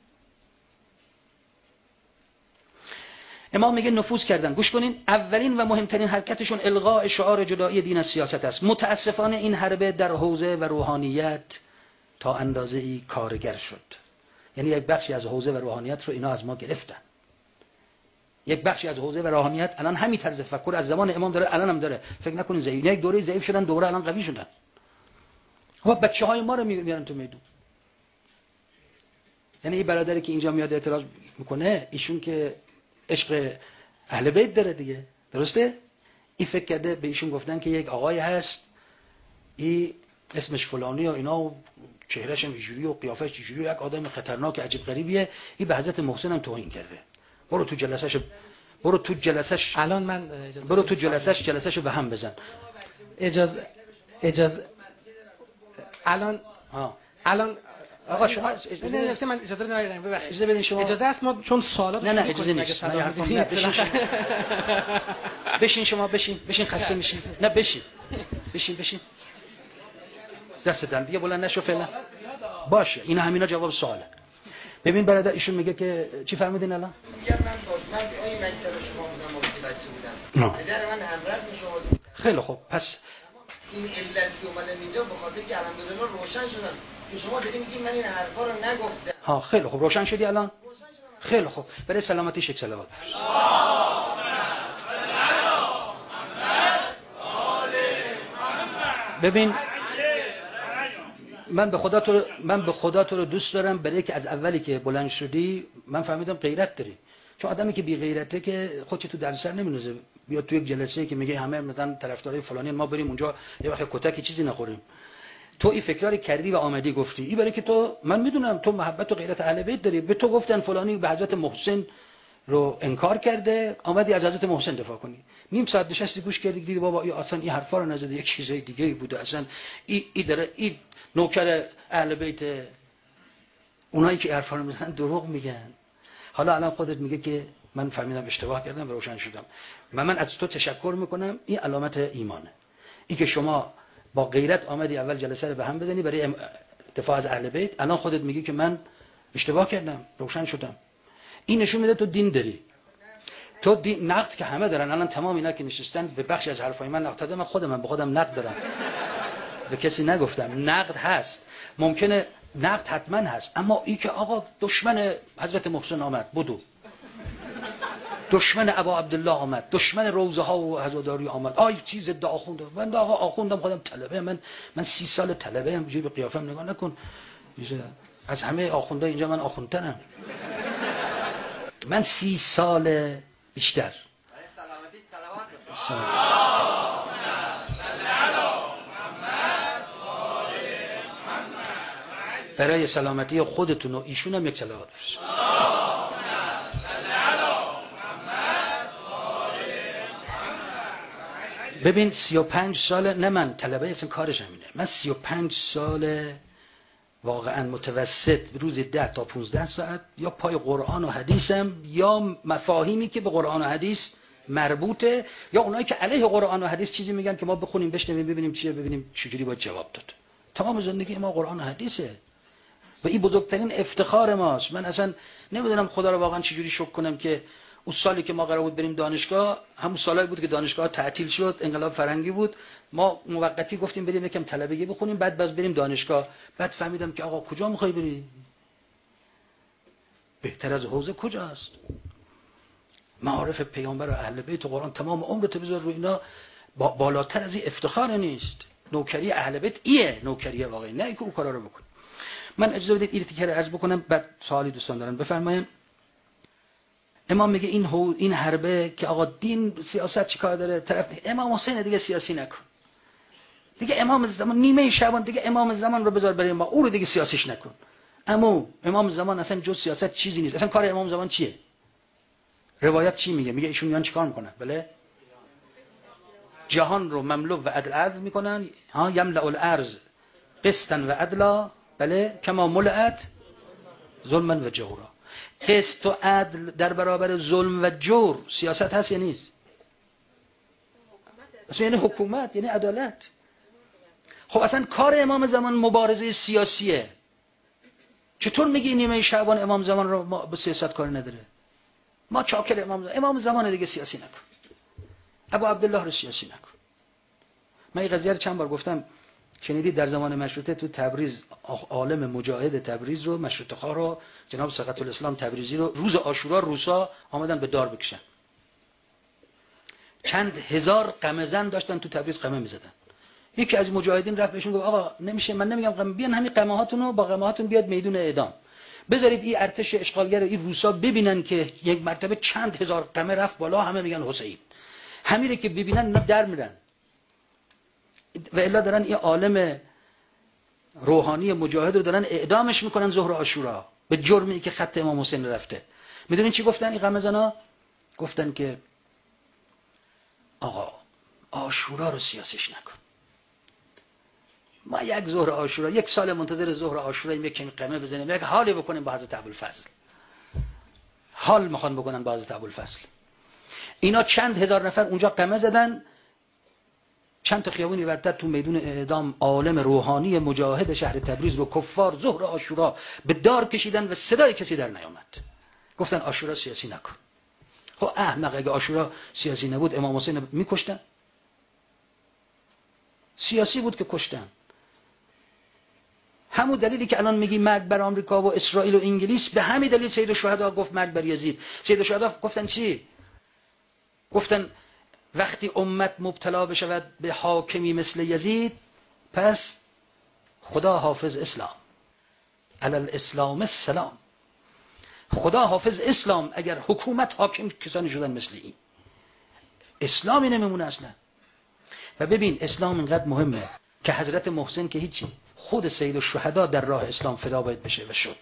امام میگه نفوذ کردن. گوش کنین، اولین و مهمترین حرکتشون الغاء شعار جدایی دین از سیاست است. متاسفانه این حربه در حوزه و روحانیت تا اندازه‌ای کارگر شد. یعنی یک بخشی از حوزه و روحانیت رو اینا از ما گرفتن. یک بخشی از حوزه و روحانیت الان همین طرز تفکر از زمان امام داره، الان هم داره. فکر نکنین ضعیف، یک دوره ضعیف شدن، دوره الان قوی شدن. خب بچه‌های ما رو میارن تو میدون. یعنی این برادری که اینجا میاد اعتراض میکنه، ایشون که عشق اهل بیت داره دیگه، درسته؟ این فکر کرده به ایشون گفتن که یک آقای هست، این اسمش فلانی و اینا و چهرهش هم اینجوری و قیافش اینجوری، یک آدم خطرناک عجیب غریبیه. این به حضرت محسن هم توهین کرده. برو تو جلسه‌ش، برو تو جلسه‌ش الان من برو تو جلسه‌ش جلسه‌شو به هم بزن. اجازه اجازه الان ها الان آقا شما اجازه من اجازه ندارم، ببخشید. اجازه بدین شما. اجازه است ما چون سوالات نه نه اجازه نیست. نه بشین بشین شما بشین بشین خسته میشین. نه بشین بشین بشین دستتن دیگه بلند نشو فعلا. باشه اینا همینا جواب سواله. ببین برادر ایشون میگه که چی فهمیدین الان؟ میگم من باز من این مکتب شما بودم وقتی بچه بودم. پدر من همراه میشد. خیلی خوب پس این علت که اومدم اینجا به خاطر که الحمدلله روشن شدم که شما دارین میگین من این حرفا رو نگفتم. ها خیلی خوب روشن شدی الان؟ خیلی خوب. برای سلامتی شک صلوات. ببین من به خدا تو من به خدا تو رو دوست دارم، برای که از اولی که بلند شدی من فهمیدم غیرت داری. چون آدمی که بی غیرته که خودت تو درد سر نمیندازه، بیاد تو یک جلسه که میگه همه مثلا طرفدارای فلانی ما بریم اونجا یه وقت کتکی چیزی نخوریم. تو این فکراری کردی و آمدی گفتی. این برای که تو، من میدونم تو محبت و غیرت اهل بیت داری. به تو گفتن فلانی به حضرت محسن رو انکار کرده، آمدی از حضرت محسن دفاع کنی. نیم ساعت نشستی گوش کردی، دیدی بابا این اصلا این حرفا رو نزده، یک چیزای دیگه بوده، اصلا این این داره این نوکر اهل بیت، اونایی که حرفا رو میزنن دروغ میگن. حالا الان خودت میگه که من فهمیدم اشتباه کردم و روشن شدم. من من از تو تشکر میکنم. این علامت ایمانه. این که شما با غیرت آمدی اول جلسه رو به هم بزنی برای دفاع از اهل بیت، الان خودت میگی که من اشتباه کردم، روشن شدم. این نشون میده تو دین داری. تو دین نقد که همه دارن، الان تمام اینا که نشستن به بخشی از حرفای من نقد دادن. من خودم من به خودم نقد دارم. به کسی نگفتم. نقد هست، ممکنه نقد حتما هست، اما این که آقا دشمن حضرت محسن آمد بدو، دشمن ابا عبدالله آمد، دشمن روزه ها و عزاداری آمد، آی چیز ضد آخوند. من آقا آخوندم، خودم طلبه، من من سی سال طلبه ام، به قیافم نگاه نکن. از همه آخوندا اینجا من آخوندترم. من سی سال بیشتر. برای سلامتی خودتون و ایشون هم یک صلوات بفرستید. ببین سی و پنج سال، نه من طلبه اصلا کارش همینه، من سی و پنج سال واقعا متوسط روزی ده تا پونزده ساعت یا پای قرآن و حدیثم یا مفاهیمی که به قرآن و حدیث مربوطه یا اونایی که علیه قرآن و حدیث چیزی میگن که ما بخونیم بشنویم ببینیم چیه، ببینیم چجوری باید جواب داد. تمام زندگی ما قرآن و حدیثه و این بزرگترین افتخار ماست. من اصلا نمیدونم خدا رو واقعا چجوری شکر کنم که اون سالی که ما قرار بود بریم دانشگاه همون سالایی بود که دانشگاه تعطیل شد، انقلاب فرنگی بود، ما موقتی گفتیم بریم یکم طلبگی بخونیم بعد باز بریم دانشگاه. بعد فهمیدم که آقا کجا میخوای بری؟ بهتر از حوزه کجاست؟ معارف پیامبر و اهل بیت و قرآن تمام عمرت بذار رو اینا، با بالاتر از این افتخار نیست. نوکری اهل بیت ایه نوکریه واقعی، نه اینکه اون کارا رو بکن. من اجازه بدید این تیکه رو عرض بکنم بعد سوالی دوستان دارن بفرمایید. امام میگه این هو این حربه که آقا دین سیاست چیکار داره؟ طرف امام حسین دیگه سیاسی نکن. دیگه امام زمان نیمه شعبان دیگه امام زمان رو بذار برای ما، او رو دیگه سیاسیش نکن. اما امام زمان اصلا جز سیاست چیزی نیست. اصلا کار امام زمان چیه؟ روایت چی میگه؟ میگه ایشون میان چیکار میکنن؟ بله جهان رو مملو و عدل عدل میکنن، ها یملأ الارض قسطا و عدلا، بله کما ملئت ظلما و جورا. قسط و عدل در برابر ظلم و جور سیاست هست یا نیست؟ اصلا یعنی حکومت، یعنی عدالت. خب اصلا کار امام زمان مبارزه سیاسیه، چطور میگی نیمه شعبان امام زمان رو ما به سیاست کار نداره؟ ما چاکر امام زمان، امام زمان دیگه سیاسی نکن، ابو عبدالله رو سیاسی نکن. من این قضیه رو چند بار گفتم، شنیدید در زمان مشروطه تو تبریز عالم مجاهد تبریز رو، مشروطه خواه رو، جناب سقط الاسلام تبریزی رو روز عاشورا روسا آمدن به دار بکشن. چند هزار قمه زن داشتن تو تبریز قمه میزدن. یکی از مجاهدین رفت بهشون گفت آقا نمیشه، من نمیگم قمه، بیان همین قمه هاتون رو با قمه هاتون بیاد میدون اعدام. بذارید این ارتش اشغالگر این روسا ببینن که یک مرتبه چند هزار قمه رفت بالا، همه میگن حسین. همیره که ببینن اینا در میرن. و الا دارن این عالم روحانی مجاهد رو دارن اعدامش میکنن ظهر عاشورا به جرمی که خط امام حسین رفته. میدونین چی گفتن این قمه زنا؟ گفتن که آقا عاشورا رو سیاسیش نکن. ما یک ظهر عاشورا، یک سال منتظر ظهر عاشورا یک کمی قمه بزنیم، یک حالی بکنیم با حضرت ابوالفضل. حال میخوان بکنن با حضرت ابوالفضل. اینا چند هزار نفر اونجا قمه زدن، چند تا خیابونی ورتر تو میدون اعدام عالم روحانی مجاهد شهر تبریز رو کفار ظهر عاشورا به دار کشیدن و صدای کسی در نیامد. گفتن عاشورا سیاسی نکن. خب احمق، اگه عاشورا سیاسی نبود امام حسین میکشتن؟ سیاسی بود که کشتن. همون دلیلی که الان میگی مرگ بر آمریکا و اسرائیل و انگلیس، به همین دلیل سید الشهدا گفت مرگ بر یزید. سید الشهدا گفتن چی؟ گفتن وقتی امت مبتلا بشود به حاکمی مثل یزید، پس خدا حافظ اسلام، علی الاسلام السلام. خدا حافظ اسلام اگر حکومت حاکم کسانی شدن مثل این، اسلامی نمیمونه اصلا. و ببین اسلام اینقدر مهمه که حضرت محسن که هیچی، خود سید الشهدا در راه اسلام فدا باید بشه و شد.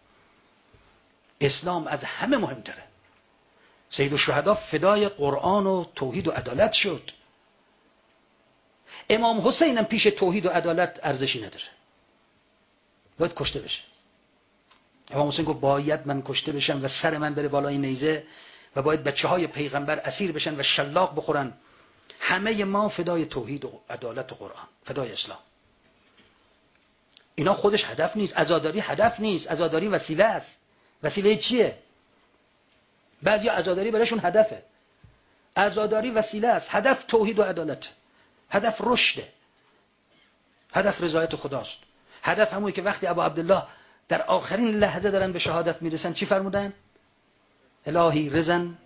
اسلام از همه مهمتره. سید الشهدا فدای قرآن و توحید و عدالت شد. امام حسین هم پیش توحید و عدالت ارزشی نداره، باید کشته بشه. امام حسین گفت باید من کشته بشم و سر من بره بالای نیزه و باید بچه های پیغمبر اسیر بشن و شلاق بخورن. همه ما فدای توحید و عدالت و قرآن، فدای اسلام. اینا خودش هدف نیست. عزاداری هدف نیست، عزاداری وسیله است. وسیله چیه؟ بعضی عزاداری برایشون هدفه. عزاداری وسیله است. هدف توحید و عدالت، هدف رشده، هدف رضایت خداست. هدف همونی که وقتی ابو عبدالله در آخرین لحظه دارن به شهادت میرسن چی فرمودن؟ الهی رضن،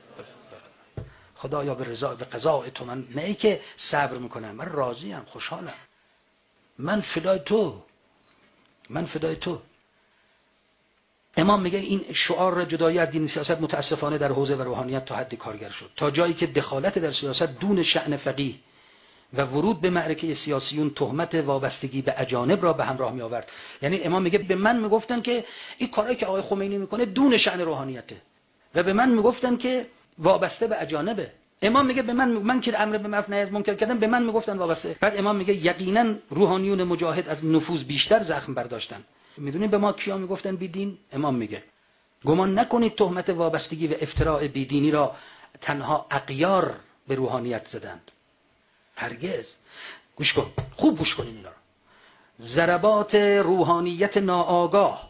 خدایا به رضا به قضاء تو من، نه ای که صبر میکنم، من راضیم، خوشحالم، من فدای تو، من فدای تو. امام میگه این شعار جدایی از دین سیاست متاسفانه در حوزه و روحانیت تا حدی کارگر شد، تا جایی که دخالت در سیاست دون شأن فقیه و ورود به معرکه سیاسیون تهمت وابستگی به اجانب را به همراه می آورد. یعنی امام میگه به من میگفتن که این کارایی که آقای خمینی میکنه دون شأن روحانیته و به من میگفتن که وابسته به اجانبه. امام میگه به من من که امر به معروف نهی از منکر کردم به من میگفتن وابسته. بعد امام میگه یقینا روحانیون مجاهد از نفوذ بیشتر زخم برداشتن. میدونید به ما کیا میگفتن بیدین؟ امام میگه گمان نکنید تهمت وابستگی و افتراء بیدینی را تنها اغیار به روحانیت زدند. هرگز. گوش کن، خوب گوش کنین اینا رو. ضربات روحانیت ناآگاه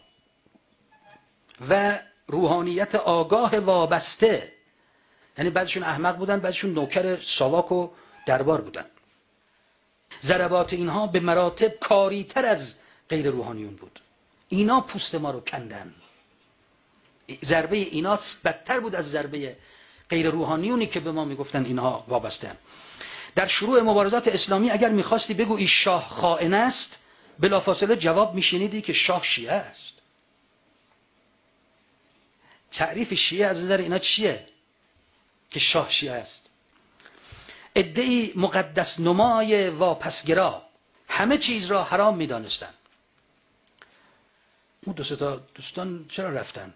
و روحانیت آگاه وابسته، یعنی بعضشون احمق بودن، بعضشون نوکر ساواک و دربار بودن، ضربات اینها به مراتب کاری‌تر از غیر روحانیون بود. اینا پوست ما رو کندن. ضربه اینا بدتر بود از ضربه غیر روحانیونی که به ما میگفتن اینها وابسته‌اند. در شروع مبارزات اسلامی اگر میخواستی بگو این شاه خائن است، بلافاصله جواب میشنیدی که شاه شیعه است. تعریف شیعه از نظر اینا چیه؟ که شاه شیعه است. ادعی مقدس نمای واپسگرا همه چیز را حرام میدانستند. اون دو تا دوستان چرا رفتن؟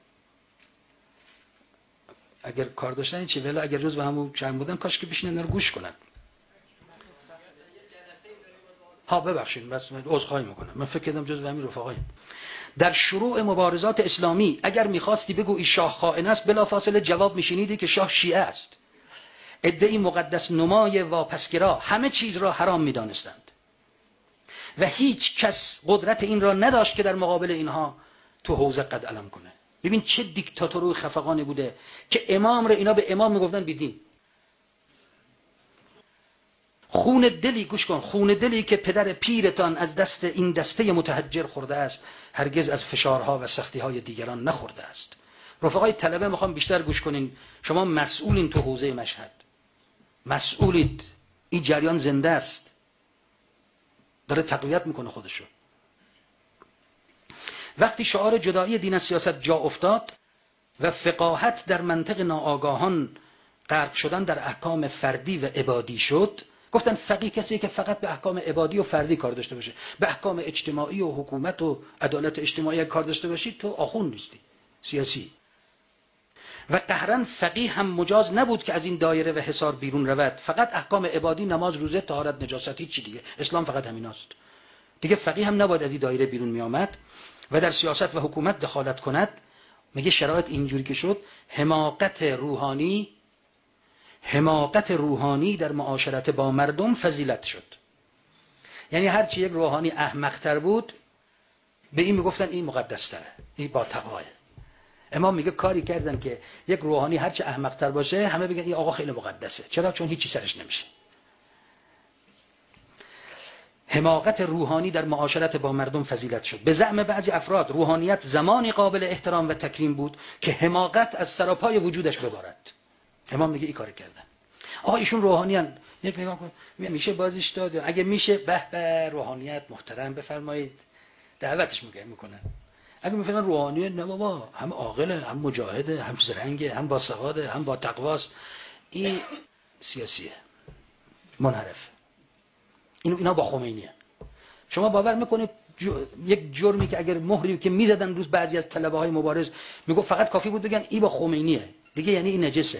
اگر کار داشتن چی؟ ولی اگر روز به همون چند بودن کاش که بشینن رو گوش کنن. ها ببخشید بس من عذرخواهی میکنم، من فکر کردم جزو همین رفقاییم. در شروع مبارزات اسلامی اگر میخواستی بگو این شاه خائن است، بلافاصله جواب میشنیدی که شاه شیعه است. ادعی مقدس نمای واپسگرا همه چیز را حرام میدانستند و هیچ کس قدرت این را نداشت که در مقابل اینها تو حوزه قد علم کنه. ببین چه دیکتاتوری خفقانی بوده که امام را اینا به امام میگفتن بیدین. خون دلی، گوش کن، خون دلی که پدر پیرتان از دست این دسته متحجر خورده است هرگز از فشارها و سختیهای دیگران نخورده است. رفقای طلبه میخوام بیشتر گوش کنین. شما مسئولین تو حوزه مشهد، مسئولید. این جریان زنده است، داره تقویت میکنه خودشو. وقتی شعار جدایی دین از سیاست جا افتاد و فقاهت در منطق ناآگاهان غرق شدن در احکام فردی و عبادی شد، گفتن فقیه کسی که فقط به احکام عبادی و فردی کار داشته باشه، به احکام اجتماعی و حکومت و عدالت اجتماعی کار داشته باشی تو آخوند نیستی، سیاسی. و قهرن فقیه هم مجاز نبود که از این دایره و حصار بیرون رود. فقط احکام عبادی، نماز، روزه، طهارت، نجاست، چی دیگه. اسلام فقط همیناست دیگه. فقیه هم نباید از این دایره بیرون می آمد و در سیاست و حکومت دخالت کند. میگه شرایط اینجوری که شد، حماقت روحانی حماقت روحانی در معاشرت با مردم فضیلت شد. یعنی هرچی یک روحانی احمق‌تر بود به این میگفتن این مقدس‌تره، این با تقواه. امام میگه کاری کردن که یک روحانی هرچی احمق‌تر باشه همه بگن این آقا خیلی مقدسه. چرا؟ چون هیچی سرش نمیشه. حماقت روحانی در معاشرت با مردم فضیلت شد. به زعم بعضی افراد روحانیت زمانی قابل احترام و تکریم بود که حماقت از سراپای وجودش ببارد. امام میگه این کار کردن. آقا ایشون روحانیان، یک نگاه کن میشه بازیش داد، اگه میشه به به روحانیت محترم بفرمایید دعوتش میکنن. اگه میفهمن روحانیه، نه بابا، هم عاقله، هم مجاهده، هم زرنگه، هم با سواده، هم با تقواست، این سیاسیه، منحرف. این اینا با خمینیه. شما باور میکنید یک جرمی که اگر مهری که میزدن روز بعضی از طلبه های مبارز میگه فقط کافی بود بگن این با خمینیه دیگه، یعنی این نجسه،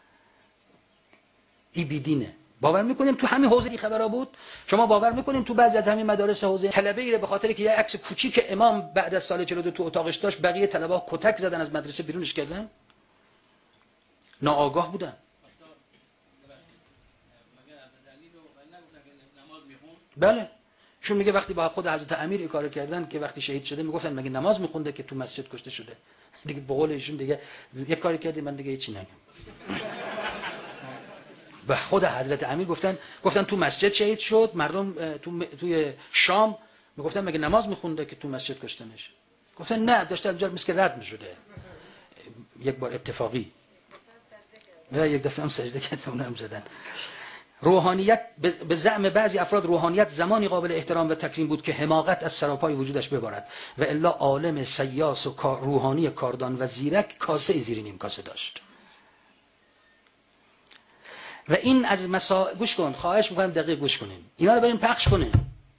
این بیدینه. باور میکنیم تو همین حوزه این خبرها بود؟ شما باور میکنیم تو بعضی از همین مدارس حوزه طلبه ای به خاطر که یه عکس کوچیک امام بعد از سال چهل و دو تو اتاقش داشت بقیه طلبه ها کتک زدن از مدرسه بیرونش کردن؟ ناآگاه بودن. بله، چون میگه وقتی با خود حضرت امیر این کارو کردن که وقتی شهید شده میگفتن مگه نماز میخونده که تو مسجد کشته شده؟ دیگه به قول ایشون دیگه یک کاری کردی من دیگه هیچی نگم. به خود حضرت امیر گفتن گفتن تو مسجد شهید شد، مردم تو توی شام میگفتن مگه نماز میخونده که تو مسجد کشتنش؟ گفتن نه، داشته اونجا مسکه رد میشده. یک بار اتفاقی یا یک دفعه هم سجده کرد اونم زدن. روحانیت به زعم بعضی افراد روحانیت زمانی قابل احترام و تکریم بود که حماقت از سراپای وجودش ببارد و الا عالم سیاس و روحانی کاردان و زیرک کاسه زیر نیم کاسه داشت. و این از مسائل گوش کن، خواهش میکنم دقیق گوش کنین، اینا رو بریم پخش کنین.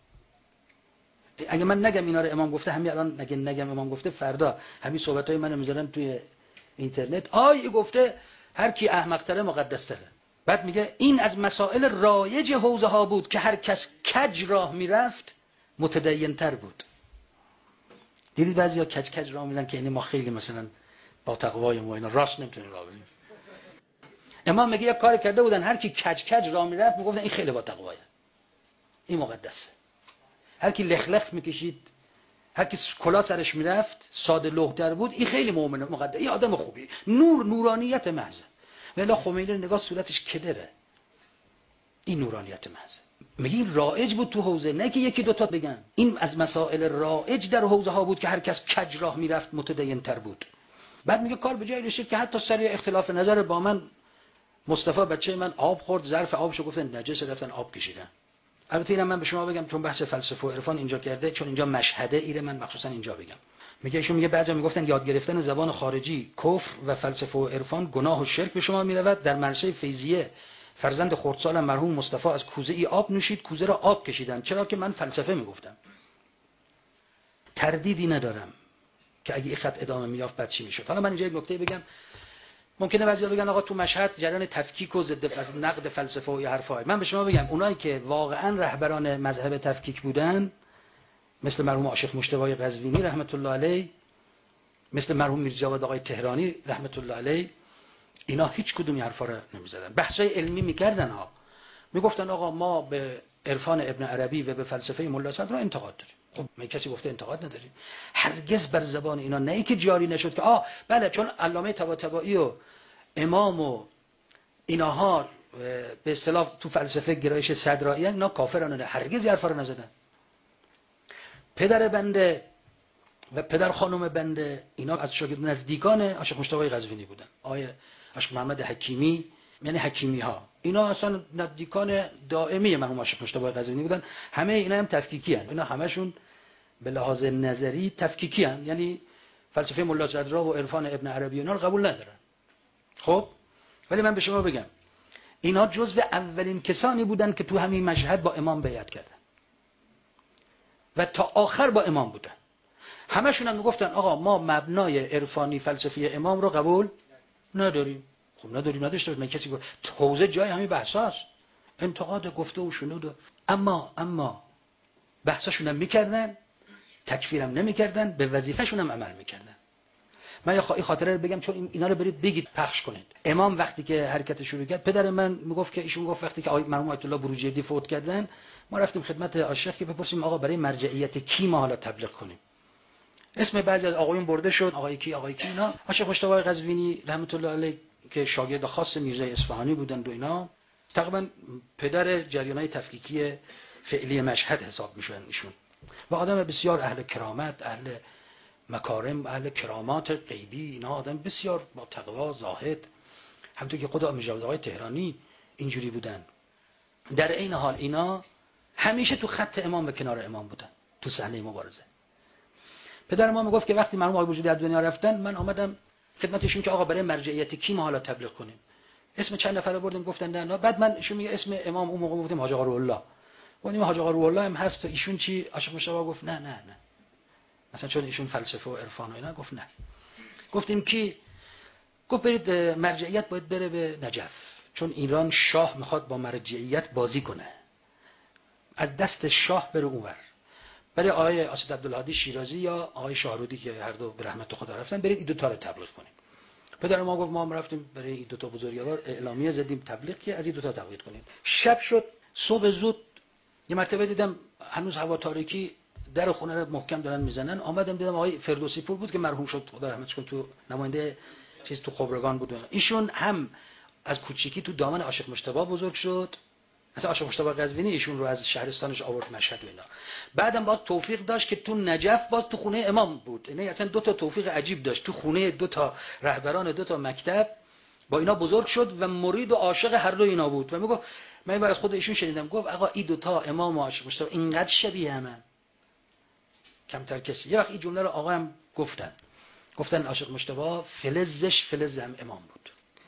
اگه من نگم اینا رو امام گفته، همین الان اگه نگم امام گفته، فردا همین صحبتای منو میذارن توی اینترنت، آی گفته هر کی احمق تره مقدس تره. بعد میگه این از مسائل رایج حوزه ها بود که هر کس کج راه میرفت متدین تر بود. دیدید بعضیا کج کج راه میرن که یعنی ما خیلی مثلا با تقوای ما اینا راست نمیتونیم راه بریم. امام میگه یک کاری کرده بودن هر کی کج کج راه میرفت میگفتن این خیلی با تقواه، این مقدسه. هر کی لخ لخ میکشید، هر کی کلا سرش میرفت، ساده لوح‌تر بود، این خیلی مؤمن مقدس، این آدم خوبی، نور نورانیت محض. ولی خمینی نگاه صورتش کدره، این نورانیت محض. میگه رایج بود تو حوزه، نه که یکی دوتا بگن. این از مسائل رایج در حوزه ها بود که هر کس کج راه میرفت متدین تر بود. بعد میگه کار به جایی رسید که حتی سر اختلاف نظر با من مصطفی بچه من آب خورد، ظرف آبشو گفتن نجس، رفتن آب کشیدن. البته اینم من به شما بگم چون بحث فلسفه و عرفان اینجا کرده، چون اینجا مشهده، ایره من مخصوصا اینجا بگم. میگه ایشون میگه بعضیا میگفتن یاد گرفتن زبان خارجی کفر و فلسفه و عرفان گناه و شرک به شما میرود. در مدرسه فیضیه فرزند خردسال مرحوم مصطفی از کوزه ای آب نوشید، کوزه را آب کشیدن، چرا که من فلسفه میگفتم. تردیدی ندارم که اگه این خط ادامه میافت بعد چی میشد. حالا من اینجا یک نکته بگم. ممکنه بعضیا بگن آقا تو مشهد جریان تفکیک و ضد نقد فلسفه و این حرفا. من به شما بگم اونایی که واقعا رهبران مذهب تفکیک بودن، مثل مرحوم عاشق مجتبی قزوینی رحمت الله علیه، مثل مرحوم میرجواد آقای تهرانی رحمت الله علیه، اینا هیچ کدوم این حرفا رو نمیزدن. بحثای علمی میکردن ها، میگفتن آقا ما به عرفان ابن عربی و به فلسفه ملا صدر انتقاد داریم. خب من کسی گفته انتقاد نداریم؟ هرگز بر زبان اینا نه ای که جاری نشد که آه بله چون علامه طباطبایی و امام و اینها به اصطلاح تو فلسفه گرایش صدرایی اینا کافرن. نه، هرگز حرفا رو نزدن. پدر بنده و پدر خانم بنده اینا از شاگرد نزدیکان عاشق مجتبی قزوینی بودن. آقای عاشق محمد حکیمی، یعنی حکیمی ها، اینا اصلا نزدیکان دائمی مرحوم عاشق مجتبی قزوینی بودن. همه اینا هم تفکیکی ان. اینا همشون به لحاظ نظری تفکیکی ان، یعنی فلسفه ملا صدرا و عرفان ابن عربی اینا رو قبول ندارن. خب ولی من به شما بگم اینا جزو اولین کسانی بودن که تو همین مشهد با امام بیعت کردن و تا آخر با امام بودن. همشون هم میگفتن آقا ما مبنای عرفانی فلسفی امام رو قبول نداریم. خب نداریم نداشته من کسی گفت حوزه جای همین بحثاست، انتقاد گفته و شنود و اما اما بحثاشون هم میکردن، تکفیرم نمیکردن، به وظیفه‌شون هم عمل میکردن. من یه خاطره رو بگم چون اینا رو برید بگید پخش کنید. امام وقتی که حرکت شروع کرد، پدر من میگفت که ایشون گفت وقتی که آقای مرحوم آیت الله بروجردی فوت کردن، ما رفتیم خدمت عاشق که بپرسیم آقا برای مرجعیت کی ما حالا تبلیغ کنیم. اسم بعضی از آقایون برده شد، آقای کی آقای کی اینا. عاشق مجتبی قزوینی رحمت الله علیه که شاگرد خاص میرزا اصفهانی بودند و اینا، تقریبا پدر جریان‌های تفکیکی فعلی مشهد حساب میشن ایشون. و آدم بسیار اهل کرامت، اهل مکارم، اهل کرامات غیبی، اینا آدم بسیار با تقوا، زاهد، همونطور که خود میرجواد آقای تهرانی اینجوری بودن. در این حال اینا همیشه تو خط امام به کنار امام بودن تو صحنه مبارزه. پدر ما میگفت که وقتی مرحوم آقای بروجردی از دنیا رفتن، من آمدم خدمتشون که آقا برای مرجعیت کی ما حالا تبلیغ کنیم. اسم چند نفر بردیم گفتن نه. بعد من ایشون میگه اسم امام اون موقع گفتیم حاج آقا روح الله. گفتیم حاج آقا روح الله هم هست، ایشون چی؟ عاشق مجتبی گفت نه نه نه. مثلا چون ایشون فلسفه و عرفان و اینا، گفت نه. گفتیم کی؟ گفت برید مرجعیت باید بره به نجف، چون ایران شاه میخواد با مرجعیت بازی کنه، از دست شاه بره اونور. برای آقای اسد عبدالهادی شیرازی یا آقای شاهرودی که هر دو به رحمت خدا رفتن، برید این دو تا رو تبلیغ کنیم. پدر ما گفت ما هم رفتیم برای این دو تا بزرگوار اعلامیه زدیم تبلیغ که از این دو تا تبلیغ کنیم. شب شد، صبح زود یه مرتبه دیدم هنوز هوا تاریکی، در خونه رو محکم دارن میزنن. آمدم دیدم آقای فردوسی پور بود که مرحوم شد خدا رحمتش کنه، تو نماینده چیز تو خبرگان بود. ایشون هم از کوچیکی تو دامن عاشق مجتبی بزرگ شد. مثلا عاشق مجتبی قزوینی ایشون رو از شهرستانش آورد مشهد و اینا. بعدم باز توفیق داشت که تو نجف باز تو خونه امام بود. یعنی اصلا دو تا توفیق عجیب داشت، تو خونه دو تا رهبران دو تا مکتب با اینا بزرگ شد و مرید و عاشق هر دو اینا بود. و میگه من بر از خود ایشون شنیدم، گفت آقا این دو تا امام و عاشق مجتبی اینقدر شبیه همن، کمتر کسی. یه وقت این جمله رو آقا هم گفتن گفتن عاشق مجتبی فلزش فلز هم امام بود.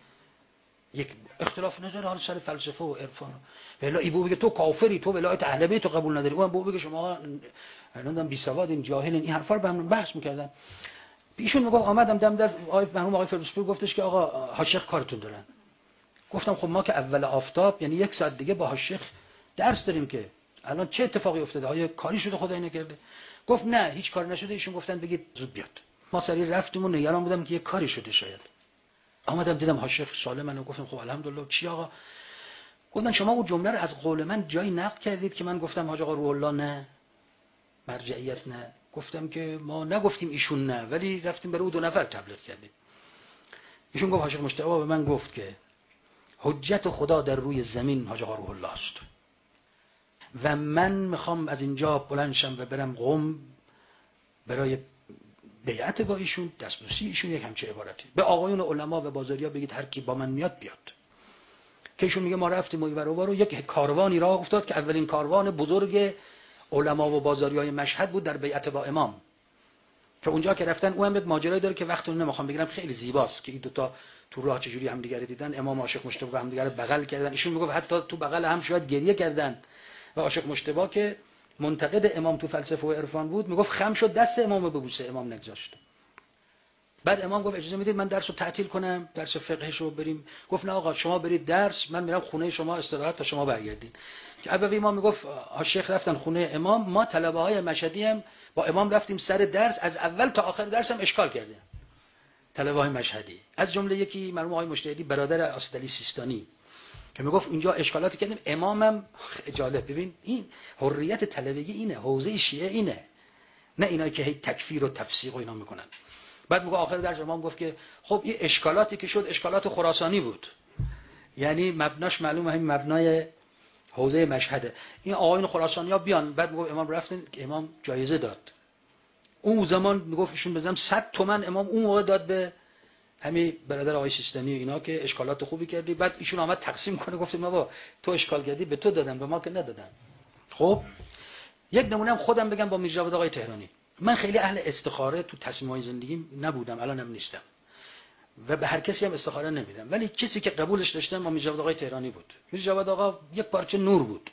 یک اختلاف نظر حال سر فلسفه و عرفان. ولی ایبو بگه تو کافری، تو ولایت اهل بیت تو قبول نداری، اون بو بگه شما نمیدونم بی سوادین، جاهلین، این حرفا رو با هم بحث میکردن. ایشون میگه آمدم دم در آقای مرحوم آقای فردوسی پور گفتش که آقا عاشق کارتون دارن. گفتم خب ما که اول آفتاب یعنی یک ساعت دیگه با شیخ درس داریم که الان چه اتفاقی افتاده؟ آیا کاری شده خدای نکرده؟ گفت نه هیچ کاری نشده. ایشون گفتن بگید زود بیاد. ما سریع رفتیم و نگران بودم که یه کاری شده شاید. آمدم دیدم ها شیخ سالم. منو گفتم خب الحمدلله. چی آقا؟ گفتن شما اون جمله رو از قول من جایی نقل کردید که من گفتم حاج آقا روح الله نه، مرجعیت نه. گفتم که ما نگفتیم ایشون نه، ولی رفتیم برای او دو نفر تبلیغ کردیم. ایشون گفت حاج مجتبی به من گفت که حجت خدا در روی زمین حاج آقا روح الله است و من میخوام از اینجا بلند شم و برم قم برای بیعت با ایشون، دستبوسی ایشون. یک همچه عبارتی به آقایون علما و بازاریا بگید هر کی با من میاد بیاد. که ایشون میگه ما رفتیم و اینور اونور و یک کاروانی راه افتاد که اولین کاروان بزرگ علما و بازاریای مشهد بود در بیعت با امام. که اونجا که رفتن او هم یک ماجرایی داره که وقتون نمیخوام بگیرم، خیلی زیباست که این دو تا تو راه چجوری همدیگه رو دیدن. امام عاشق مجتبی همدیگه رو بغل کردن. ایشون میگه حتی تو بغل هم شاید گریه کردن. و عاشق مجتبی که منتقد امام تو فلسفه و عرفان بود میگفت خم شد دست امامو ببوسه، امام نگذاشت. بعد امام گفت اجازه میدید من درس رو تعطیل کنم، درس فقهش رو بریم؟ گفت نه آقا شما برید درس، من میرم خونه شما استراحت تا شما برگردین. که ابوی امام میگفت شیخ رفتن خونه امام، ما طلبه های مشهدی هم با امام رفتیم سر درس، از اول تا آخر درس هم اشکال کردیم طلبه های مشهدی. از جمله یکی مرحوم آقای مجتهدی برادر اسدعلی سیستانی که میگفت اینجا اشکالاتی کردیم. امامم جالب، ببین این حریت طلبگی اینه، حوزه شیعه اینه، نه اینایی که هی تکفیر و تفسیق و اینا میکنن. بعد میگه آخر درس امام گفت که خب این اشکالاتی که شد اشکالات خراسانی بود، یعنی مبناش معلومه همین مبنای حوزه مشهده. این آقایون خراسانی ها بیان. بعد میگه امام رفتن که امام جایزه داد. اون زمان میگفت ایشون بزنم صد تومن امام اون موقع داد به همین برادر آقای سیستانی اینا که اشکالات خوبی کردی. بعد ایشون آمد تقسیم کنه، گفتیم بابا تو اشکال کردی به تو دادم به ما که ندادم. خب یک نمونه هم خودم بگم با میرجواد آقای تهرانی. من خیلی اهل استخاره تو تصمیم‌های زندگیم نبودم، الانم نیستم و به هر کسی هم استخاره نمیدم، ولی کسی که قبولش داشتم با میرجواد آقای تهرانی بود. میرجواد آقا یک پارچه نور بود.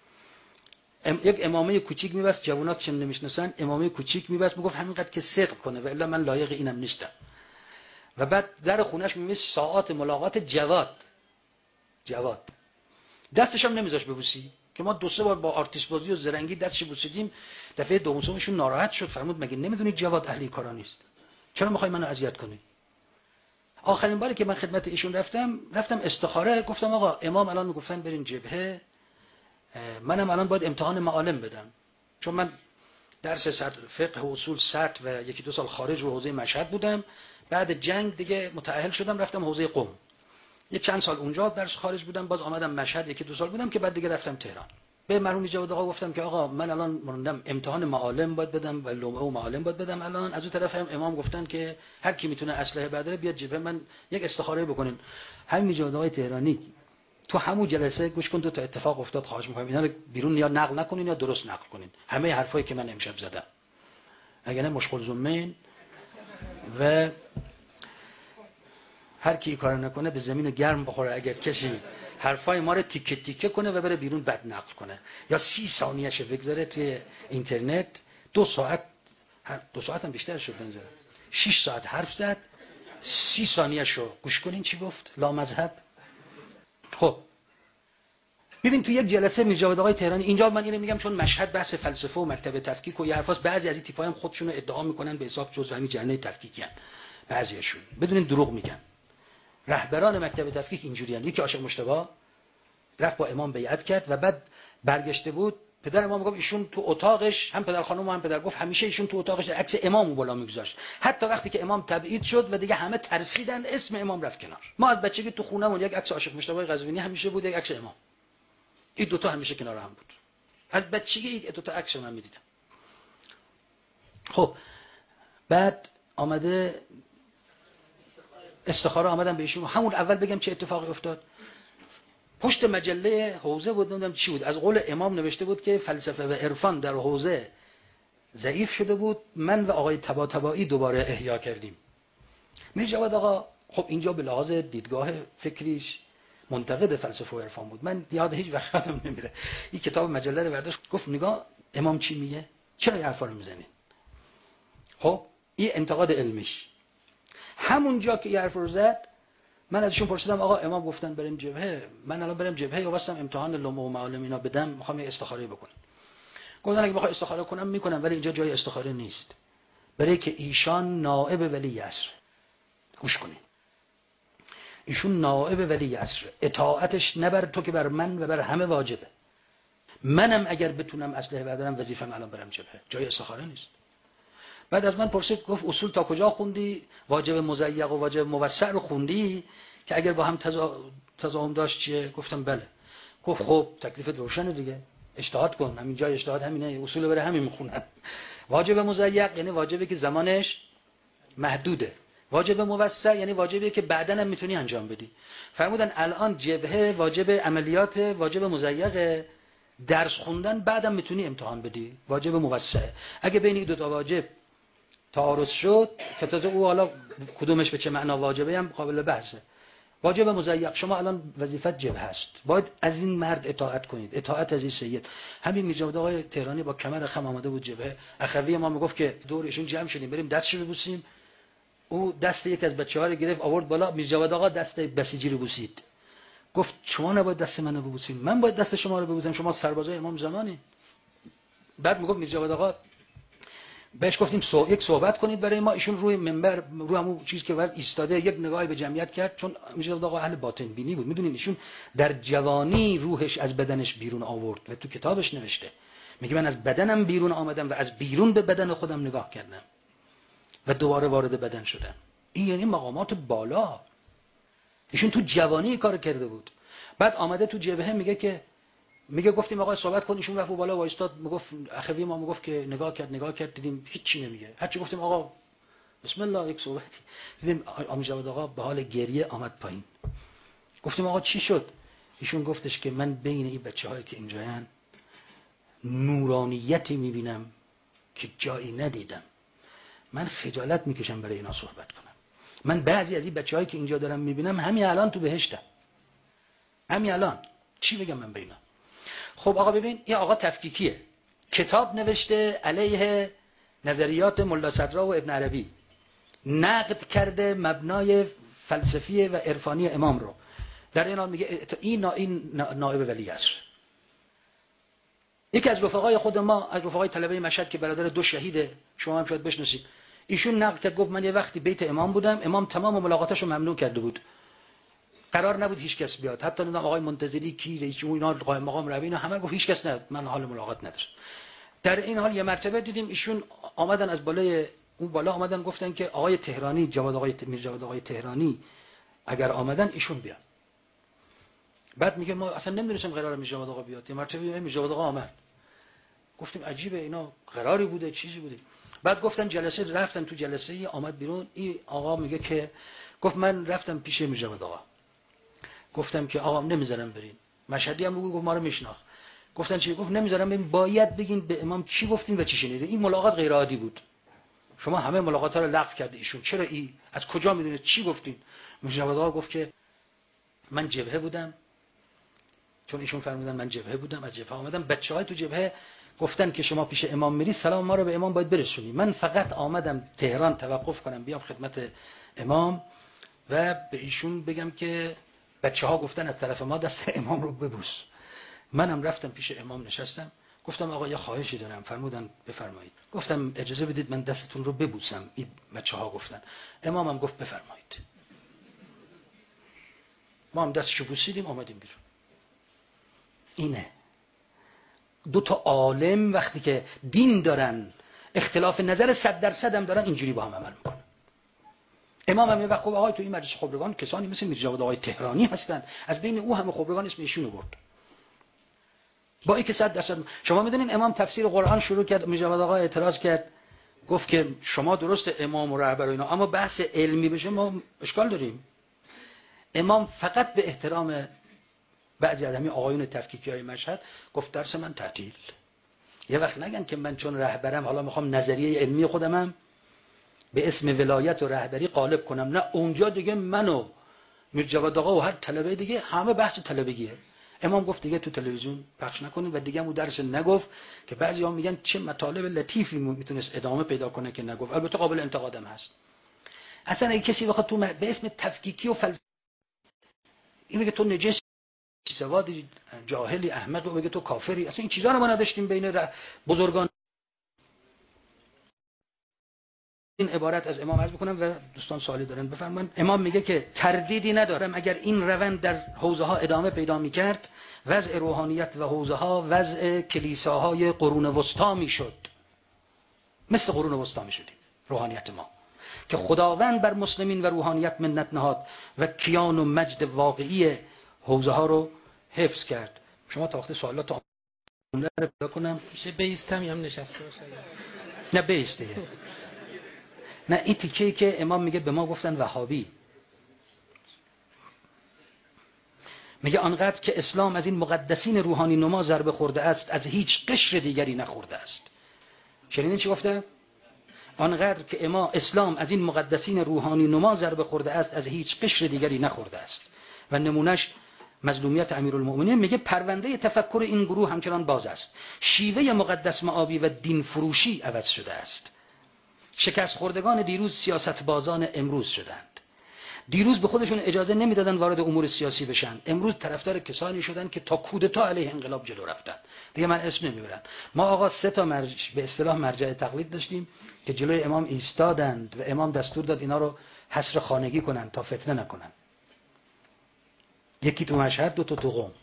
ام یک امامه کوچیک میبست، جوونا که نمیشناسن امامه کوچیک میبست، میگفت همینقدر که صدق کنه و الا من لایق اینم نیستم. و بعد در خونش می‌نویس ساعات ملاقات جواد جواد دستش هم نمیذاش ببوسی که ما دو سه بار با آرتیست بازی و زرنگی دستش بوسیدیم. دفعه دومشون ناراحت شد، فرمود مگه نمیدونید جواد اهل کارا نیست، چرا میخوای منو اذیت کنی؟ آخرین باری که من خدمت ایشون رفتم رفتم استخاره، گفتم آقا امام الان میگفتن برین جبهه، منم الان باید امتحان معالم بدم، چون من درس فقه و اصول سطح و یکی دو سال خارج و حوزه مشهد بودم. بعد جنگ دیگه متأهل شدم رفتم حوزه قم، یک چند سال اونجا درس خارج بودم، باز آمدم مشهد یکی دو سال بودم که بعد دیگه رفتم تهران. به مرحوم جواد آقا گفتم که آقا من الان موندم امتحان معالم باید بدم و لومه و معالم باید بدم الان. از اون طرف هم امام گفتن که هر کی میتونه اسلحه برداره بیاد جبهه، من یک استخاره بکنین. همین جواد آقای تهرانی تو همون جلسه گوش کن، دو تا اتفاق افتاد، خواهش می‌کنم اینا رو بیرون یا نقل نکنین یا درست نقل کنین، همه حرفایی که من امشب زدم، اگه نه مشغول زمین و هر کی کار نکنه به زمین گرم بخوره. اگر کسی حرفای ما رو تیکه تیکه کنه و بره بیرون بد نقل کنه یا سی ثانیه‌ش بگذاره توی اینترنت، دو ساعت دو ساعت هم بیشتر شد بنظرم شش ساعت حرف زد، سی ثانیه‌شو گوش کنین چی گفت لا مذهب. خب ببین تو یک جلسه میرجواد آقای تهرانی، اینجا من اینو میگم چون مشهد بحث فلسفه و مکتب تفکیک و یه حرفاست، بعضی از این تیپ‌ها هم خودشونو ادعا میکنن به حساب جزء همین جریان تفکیکن، بعضیاشون بدون دروغ میگن. رهبران مکتب تفکیک اینجوریان. یکی عاشق مجتبی رفت با امام بیعت کرد و بعد برگشته بود، پدر امام گفت ایشون تو اتاقش، هم پدر خانم هم پدر گفت همیشه ایشون تو اتاقش عکس امامو بالا میگذاشت، حتی وقتی که امام تبعید شد و دیگه همه ترسیدن اسم امام رفت کنار. ما از بچگی تو خونمون یک عکس عاشق مجتبی قزوینی همیشه بود، یک عکس امام، این دو تا همیشه کنار هم بود. از بچگی این دو تا عکس من میدیدم. خب بعد آمده استخاره آمدم به ایشون، همون اول بگم چه اتفاقی افتاد. پشت مجله حوزه بود، نمیدونم چی بود، از قول امام نوشته بود که فلسفه و عرفان در حوزه ضعیف شده بود، من و آقای طباطبایی دوباره احیا کردیم. میرجواد آقا خب اینجا به لحاظ دیدگاه فکریش منتقد فلسفه و عرفان بود، من یاد هیچ وقت یادم نمیره. این کتاب مجله رو برداشت گفت نگاه امام چی میگه، چرا این حرفا رو میزنی؟ خب این انتقاد علمیش. همونجا که این حرف رو زد من ازشون پرسیدم آقا امام گفتن بریم جبهه، من الان بریم جبهه یا واسم امتحان لمع و معالم اینا بدم، میخوام یه استخاره بکنم. گفتن اگه بخوای استخاره کنم میکنم، ولی اینجا جای استخاره نیست، برای که ایشان نائب ولی عصر. گوش کنین، ایشون نائب ولی عصر، اطاعتش نه بر تو که بر من و بر همه واجبه. منم اگر بتونم اسلحه بردارم وظیفم الان برم جبهه، جای استخاره نیست. بعد از من پرسید گفت اصول تا کجا خوندی؟ واجب مضیق و واجب موسع رو خوندی که اگر با هم تضاهم داشت چیه؟ گفتم بله. گفت خب تکلیفت روشنه دیگه، اجتهاد کن، همین جای اجتهاد همینه، اصول بره همین میخونن. واجب مضیق یعنی واجبی که زمانش محدوده، واجب موسع یعنی واجبی که بعداً هم میتونی انجام بدی. فرمودن الان جبهه واجب عملیات، واجب مضیق درس خوندن بعدم میتونی امتحان بدی، واجب موسع. اگه بین این دو تا واجب تعارض شد که تازه او حالا کدومش به چه معنا واجبه هم قابل بحثه. واجب مضیق شما الان وظیفت جبهه است، باید از این مرد اطاعت کنید، اطاعت از این سید. همین میرزا آقای تهرانی با کمر خم آمده بود جبهه، اخوی ما میگفت که دور ایشون جمع شدیم بریم دستشو ببوسیم، او دست یک از بچه‌ها رو گرفت آورد بالا، میرزا آقا دست بسیجی رو بوسید. گفت شما نباید دست منو ببوسید، من باید دست شما رو ببوسم، شما سربازای امام زمانی. بعد میگفت میرزا آقا بهش گفتیم سو یک صحبت کنید برای ما، ایشون روی منبر رو همون چیز که وقت ایستاده یک نگاهی به جمعیت کرد، چون میشه آقا اهل باطن بینی بود، میدونین ایشون در جوانی روحش از بدنش بیرون آورد و تو کتابش نوشته، میگه من از بدنم بیرون آمدم و از بیرون به بدن خودم نگاه کردم و دوباره وارد بدن شدم. این یعنی مقامات بالا. ایشون تو جوانی کار کرده بود. بعد آمده تو جبهه میگه که میگه گفتیم آقا صحبت کن، ایشون رفت بالا وایستاد، میگفت اخوی ما میگفت که نگاه کرد نگاه کرد دیدیم هیچی نمیگه، هرچی گفتیم آقا بسم الله یک صحبتی، دیدیم آقا جواد آقا به حال گریه آمد پایین. گفتیم آقا چی شد؟ ایشون گفتش که من بین این بچه‌هایی که اینجاین نورانیتی میبینم که جایی ندیدم، من خجالت میکشم برای اینا صحبت کنم. من بعضی از این بچه‌هایی که اینجا دارم میبینم همین الان تو بهشتم، همین الان چی بگم من به اینا؟ خب آقا ببین، این آقا تفکیکیه، کتاب نوشته علیه نظریات ملا صدرا و ابن عربی، نقد کرده مبنای فلسفی و عرفانی امام رو، در این حال میگه این این نائب ولی عصر. یکی از رفقای خود ما، از رفقای طلبه مشهد که برادر دو شهیده، شما هم شاید بشناسید، ایشون نقد کرد، گفت من یه وقتی بیت امام بودم، امام تمام ملاقاتاشو ممنوع کرده بود، قرار نبود هیچ کس بیاد، حتی نمیدونم آقای منتظری کی رئیس جمهور اینا قائم مقام روی اینا همه گفت هیچ کس نیاد، من حال ملاقات ندارم. در این حال یه مرتبه دیدیم ایشون آمدن از بالای اون بالا آمدن گفتن که آقای تهرانی، جواد آقای میرزا جواد آقای تهرانی اگر آمدن ایشون بیاد. بعد میگه ما اصلا نمیدونستم قرار میرزا جواد آقا بیاد، یه مرتبه میرزا جواد آقا آمد، گفتیم عجیبه اینا قراری بوده چیزی بوده. بعد گفتن جلسه، رفتن تو جلسه، آمد بیرون، این آقا میگه که گفت من رفتم پیش میرزا جواد آقا، گفتم که آقا نمیذارم برین، مشهدی هم گفت ما رو میشناخت، گفتن چی؟ گفت نمیذارم برین، باید بگین به امام چی گفتین و چی شنیدین. این ملاقات غیر عادی بود، شما همه ملاقات ها رو لغو کرده ایشون، چرا این از کجا میدونه چی گفتین؟ میرزا آقا گفت که من جبهه بودم، چون ایشون فرمودن من جبهه بودم، از جبهه آمدم، بچهای تو جبهه گفتن که شما پیش امام میری سلام ما رو به امام باید برسونی، من فقط آمدم تهران توقف کنم بیام خدمت امام و به ایشون بگم که بچه‌ها گفتن از طرف ما دست امام رو ببوس. منم رفتم پیش امام نشستم، گفتم آقا یه خواهشی دارم. فرمودن بفرمایید. گفتم اجازه بدید من دستتون رو ببوسم، این بچه‌ها گفتن. امامم گفت بفرمایید. ما هم دستشو بوسیدیم آمدیم بیرون. اینه دو تا عالم وقتی که دین دارن، اختلاف نظر صد درصد هم دارن، اینجوری با هم عمل میکنن. امام هم یه وقت گفت آقای تو این مجلس خبرگان کسانی مثل میرزا جواد آقای تهرانی هستن، از بین او همه خبرگان اسم ایشونو برد، با اینکه صد درصد. شما میدونین امام تفسیر قرآن شروع کرد، میرزا جواد آقا اعتراض کرد، گفت که شما درست امام و رهبر و اینا، اما بحث علمی بشه ما اشکال داریم. امام فقط به احترام بعضی از همین آقایون تفکیکی‌های مشهد گفت درس من تعطیل. یه وقت نگن که من چون رهبرم حالا میخوام نظریه علمی خودمم به اسم ولایت و رهبری غالب کنم، نه اونجا دیگه منو میرزا جواد آقا و هر طلبه دیگه همه بحث طلبگیه. امام گفت دیگه تو تلویزیون پخش نکنید و دیگه هم درس نگفت، که بعضی ها میگن چه مطالب لطیفی میتونست ادامه پیدا کنه که نگفت. البته قابل انتقادم هست. اصلا اگه کسی بخواد تو به اسم تفکیکی و فلسفه این میگه تو نجس، سوادی، جاهلی، احمق، و بگه تو کافری. اصلا این چیزا رو ما نداشتیم بین بزرگان. این عبارت از امام عرض بکنم و دوستان سوالی دارن بفرمایید. امام میگه که تردیدی ندارم اگر این روند در حوزه ها ادامه پیدا میکرد، وضع روحانیت و حوزه ها وضع کلیساهای قرون وسطا میشد، مثل قرون وسطا میشدیم روحانیت ما، که خداوند بر مسلمین و روحانیت منت نهاد و کیان و مجد واقعی حوزه ها رو حفظ کرد. شما تا وقت سوالات عمره رو پیدا کنم میشه بیستم یا هم نشسته باشه؟ نه بیسته. نه این تیکه‌ای که امام میگه به ما گفتن وهابی، میگه آنقدر که اسلام از این مقدسین روحانی نما ضربه خورده است، از هیچ قشر دیگری نخورده است. شنیدین چی گفته؟ آنقدر که اما اسلام از این مقدسین روحانی نما ضربه خورده است، از هیچ قشر دیگری نخورده است. و نمونش مظلومیت امیرالمؤمنین. میگه پرونده تفکر این گروه همچنان باز است، شیوه مقدس معابی و دین فروشی عوض شده است. شکست خوردگان دیروز سیاست بازان امروز شدند. دیروز به خودشون اجازه نمیدادن وارد امور سیاسی بشن، امروز طرفدار کسانی شدن که تا کودتا علیه انقلاب جلو رفتن. دیگه من اسم نمیبرم. ما آقا سه تا مرجع به اصطلاح مرجع تقلید داشتیم که جلوی امام ایستادند و امام دستور داد اینا رو حصر خانگی کنن تا فتنه نکنن. یکی تو مشهد، دو تا تو قم.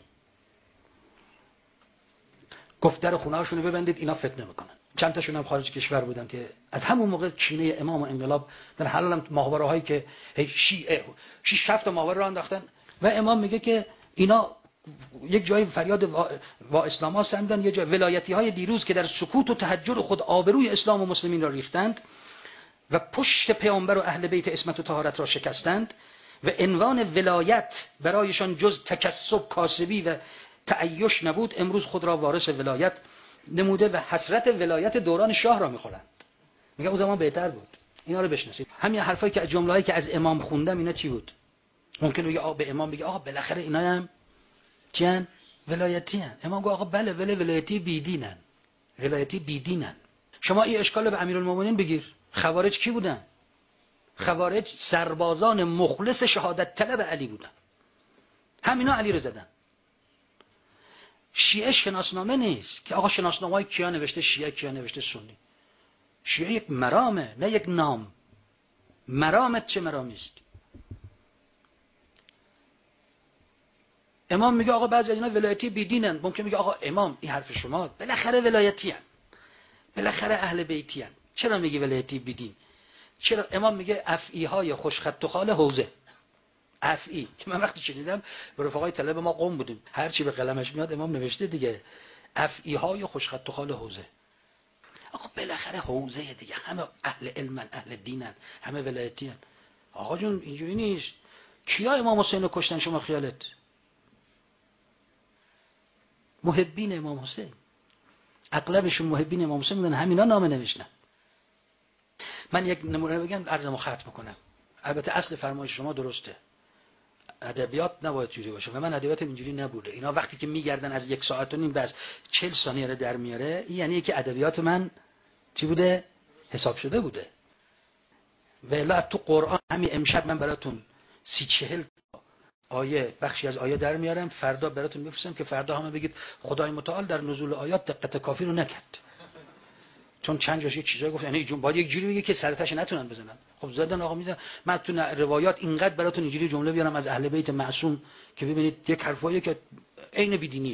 گفت در خونه هاشونو ببندید اینا فتنه میکنن. چند تاشون هم خارج کشور بودن که از همون موقع کینه امام و انقلاب در حلال هم ماهواره هایی که شیعه شش هفت ماهواره رو انداختن و امام میگه که اینا یک جای فریاد وا, وا اسلام ها سندن، یه جای ولایتی های دیروز که در سکوت و تحجر خود آبروی اسلام و مسلمین را ریختند و پشت پیامبر و اهل بیت عصمت و طهارت را شکستند و عنوان ولایت برایشان جز تکسب کاسبی و تعیش نبود، امروز خود را وارث ولایت نموده و حسرت ولایت دوران شاه را میخورند. میگه اون زمان بهتر بود. اینا رو بشناسید. همین حرفایی که جمله‌ای که از امام خوندم اینا چی بود؟ ممکنه بگه آقا به امام بگه آقا بالاخره اینا هم چیان ولایتی ان. امام گفت آقا بله ولی ولایتی بیدینن. ولایتی بیدینن. شما این اشکال به امیرالمومنین بگیر. خوارج کی بودن؟ خوارج سربازان مخلص شهادت طلب علی بودن. همینا علی رو زدن. شیعه شناسنامه نیست که آقا شناسنامه های کیا نوشته شیعه کیا نوشته سنی. شیعه یک مرامه نه یک نام. مرامت چه مرامی است؟ امام میگه آقا بعضی اینا ولایتی بیدینن. ممکن میگه آقا امام این حرف شما بالاخره ولایتی ان، بالاخره اهل بیتی ان. چرا میگی ولایتی بیدین؟ چرا امام میگه افعی های خوشخط و خال حوزه. افعی که من وقتی شنیدم به رفقای طلب ما قم بودیم، هر چی به قلمش میاد امام نوشته دیگه. افعی های خوشخط و خال حوزه. آقا بالاخره حوزه دیگه، همه اهل علمن، اهل دینن، همه ولایتی ان. آقا جون اینجوری نیست. کیا امام حسین رو کشتن شما خیالت؟ محبین امام حسین. اغلبشون محبین امام حسین بودن، همینا نامه نوشتن. من یک نمونه بگم عرضمو ختم کنم. البته اصل فرمایش شما درسته. ادبیات نباید جوری باشه و من ادبیاتم اینجوری نبوده. اینا وقتی که میگردن از یک ساعت و نیم بس چهل ثانیه رو در میاره، این یعنی که ادبیات من چی بوده؟ حساب شده بوده. ولی تو قرآن همین امشب من براتون سی چهل آیه بخشی از آیه در میارم، فردا براتون میفرستم که فردا همه بگید خدای متعال در نزول آیات دقت کافی رو نکرد. چون چند جاش یه چیزایی گفت یعنی جون باید یک جوری بگه که سرتاش نتونن بزنن. خب زدن آقا میزنن. من تو روایات اینقدر براتون اینجوری جمله بیارم از اهل بیت معصوم که ببینید یک حرفایی که عین بیدینیه.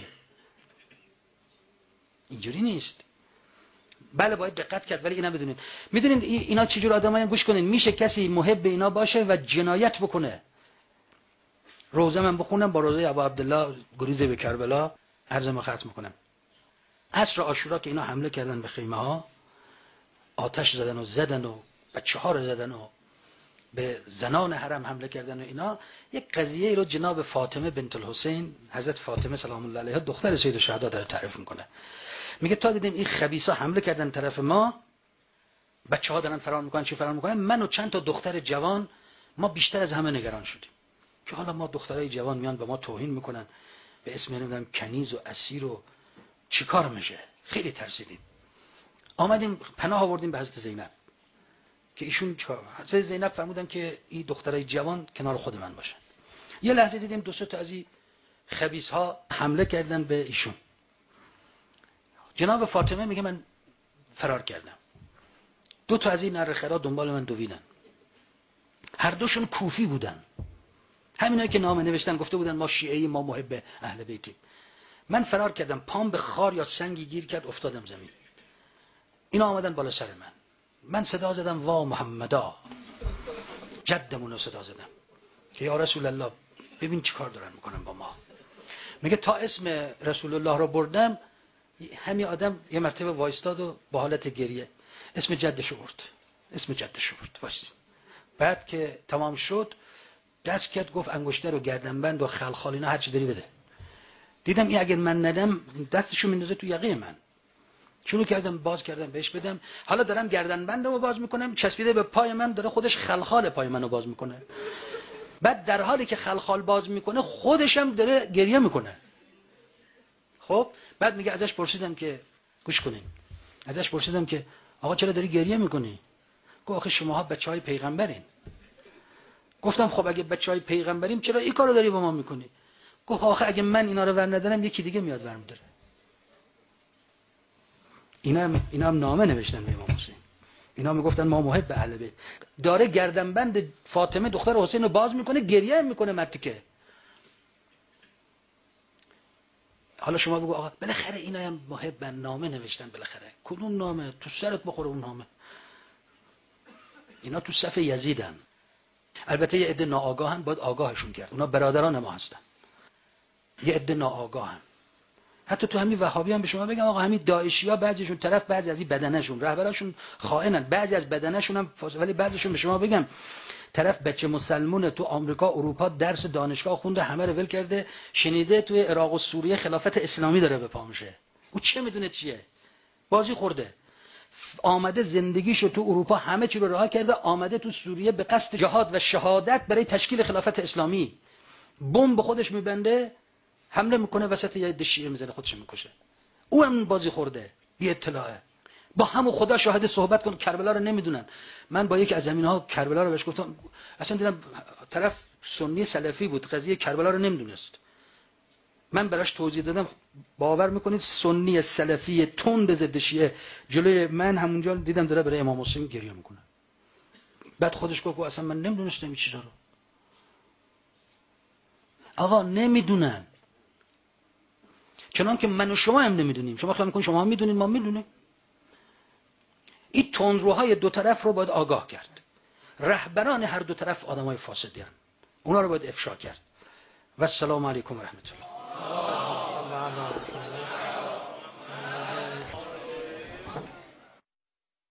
اینجوری نیست. بله باید دقت کرد ولی اینا بدونید. میدونید اینا چه جور آدمایی گوش کنین. میشه کسی محب اینا باشه و جنایت بکنه. روزه من بخونم با روزه ابو عبدالله گریز به کربلا عرضمو ختم کنم. عصر عاشورا که اینا حمله کردن به خیمه ها، آتش زدن و زدن و بچه‌ها رو زدن و به زنان حرم حمله کردن و اینا، یک قضیه ای رو جناب فاطمه بنت الحسین، حضرت فاطمه سلام الله علیها دختر سید الشهدا داره تعریف میکنه. میگه تا دیدیم این خبیثا حمله کردن طرف ما، بچه‌ها دارن فرار میکنن، چی فرار میکنن، من و چند تا دختر جوان ما بیشتر از همه نگران شدیم که حالا ما دخترای جوان میان به ما توهین میکنن به اسم نمیدونم کنیز و اسیر و چیکار میشه. خیلی ترسیدیم. آمدیم پناه آوردیم به حضرت زینب که ایشون حضرت زینب فرمودن که این دخترای جوان کنار خود من باشن. یه لحظه دیدیم دو سه تا از این خبیث ها حمله کردن به ایشون. جناب فاطمه میگه من فرار کردم. دو تا از این نرخرا دنبال من دویدن. هر دوشون کوفی بودن. همینایی که نامه نوشتن گفته بودن ما شیعه‌ای، ما محب اهل بیتیم. من فرار کردم، پام به خار یا سنگی گیر کرد، افتادم زمین. اینا آمدن بالا سر من. من صدا زدم وا محمدا، جدمون رو صدا زدم که یا رسول الله ببین چی کار دارن میکنن با ما. میگه تا اسم رسول الله رو بردم، همین آدم یه مرتبه وایستاد و با حالت گریه اسم جدش برد، اسم جدش برد وایست. بعد که تمام شد دست کرد گفت انگشتر و گردنبند و خلخال اینا هر چی داری بده. دیدم این اگر من ندم دستشو میندازه تو یقه من. شروع کردم باز کردم بهش بدم. حالا دارم گردنبندمو باز میکنم، چسبیده به پای من، داره خودش خلخال پای منو باز میکنه. بعد در حالی که خلخال باز میکنه خودش هم داره گریه میکنه. خب بعد میگه ازش پرسیدم که گوش کنین. ازش پرسیدم که آقا چرا داری گریه میکنی؟ گفت آخه شماها بچهای پیغمبرین. گفتم خب اگه بچهای پیغمبریم چرا این کارو داری با ما میکنی؟ گفت آخه اگه من اینا رو ور ندارم یکی دیگه میاد ور میداره. اینا هم اینا هم نامه نوشتن به امام حسین. اینا میگفتن ما محب اهل بیت. داره گردنبند فاطمه دختر حسین رو باز میکنه، گریه میکنه متکه. حالا شما بگو آقا بالاخره اینا هم محبن، نامه نوشتن بالاخره. کدوم نامه؟ تو سرت بخوره اون نامه. اینا تو صف یزیدن. البته یه عده ناآگاهن، باید آگاهشون کرد. اونا برادران ما هستن. یه عده ناآگاهن. حتی تو همین وهابی هم به شما بگم آقا همین داعشی‌ها بعضیشون طرف، بعضی از این بدنشون رهبراشون خائنن، بعضی از بدنشون هم فاس... ولی بعضیشون به شما بگم طرف بچه مسلمونه تو آمریکا اروپا درس دانشگاه خونده، همه رو ول کرده، شنیده توی عراق و سوریه خلافت اسلامی داره به پا میشه. او چه میدونه چیه؟ بازی خورده. آمده زندگیشو تو اروپا همه چی رو رها کرده، آمده تو سوریه به قصد جهاد و شهادت برای تشکیل خلافت اسلامی. بمب خودش میبنده، حمله میکنه وسط یه عده شیعه میزنه خودش میکشه. او هم بازی خورده، بی اطلاعه. با همون خدا شاهد صحبت کن، کربلا رو نمیدونن. من با یکی از زمینها کربلا رو بهش گفتم، اصلا دیدم طرف سنی سلفی بود، قضیه کربلا رو نمیدونست. من براش توضیح دادم، باور میکنید سنی سلفی تند ضد شیعه جلوی من همونجا دیدم داره برای امام حسین گریه میکنه. بعد خودش گفت اصلا من نمیدونستم این چیزا رو. آقا نمیدونن. چنان که من و شما هم نمیدونیم. شما خیال میکنید شما هم میدونید، ما میدونیم. این تندروهای دو طرف رو باید آگاه کرد. رهبران هر دو طرف آدمای فاسدی هستند. اونا رو باید افشا کرد. و السلام علیکم و رحمت الله.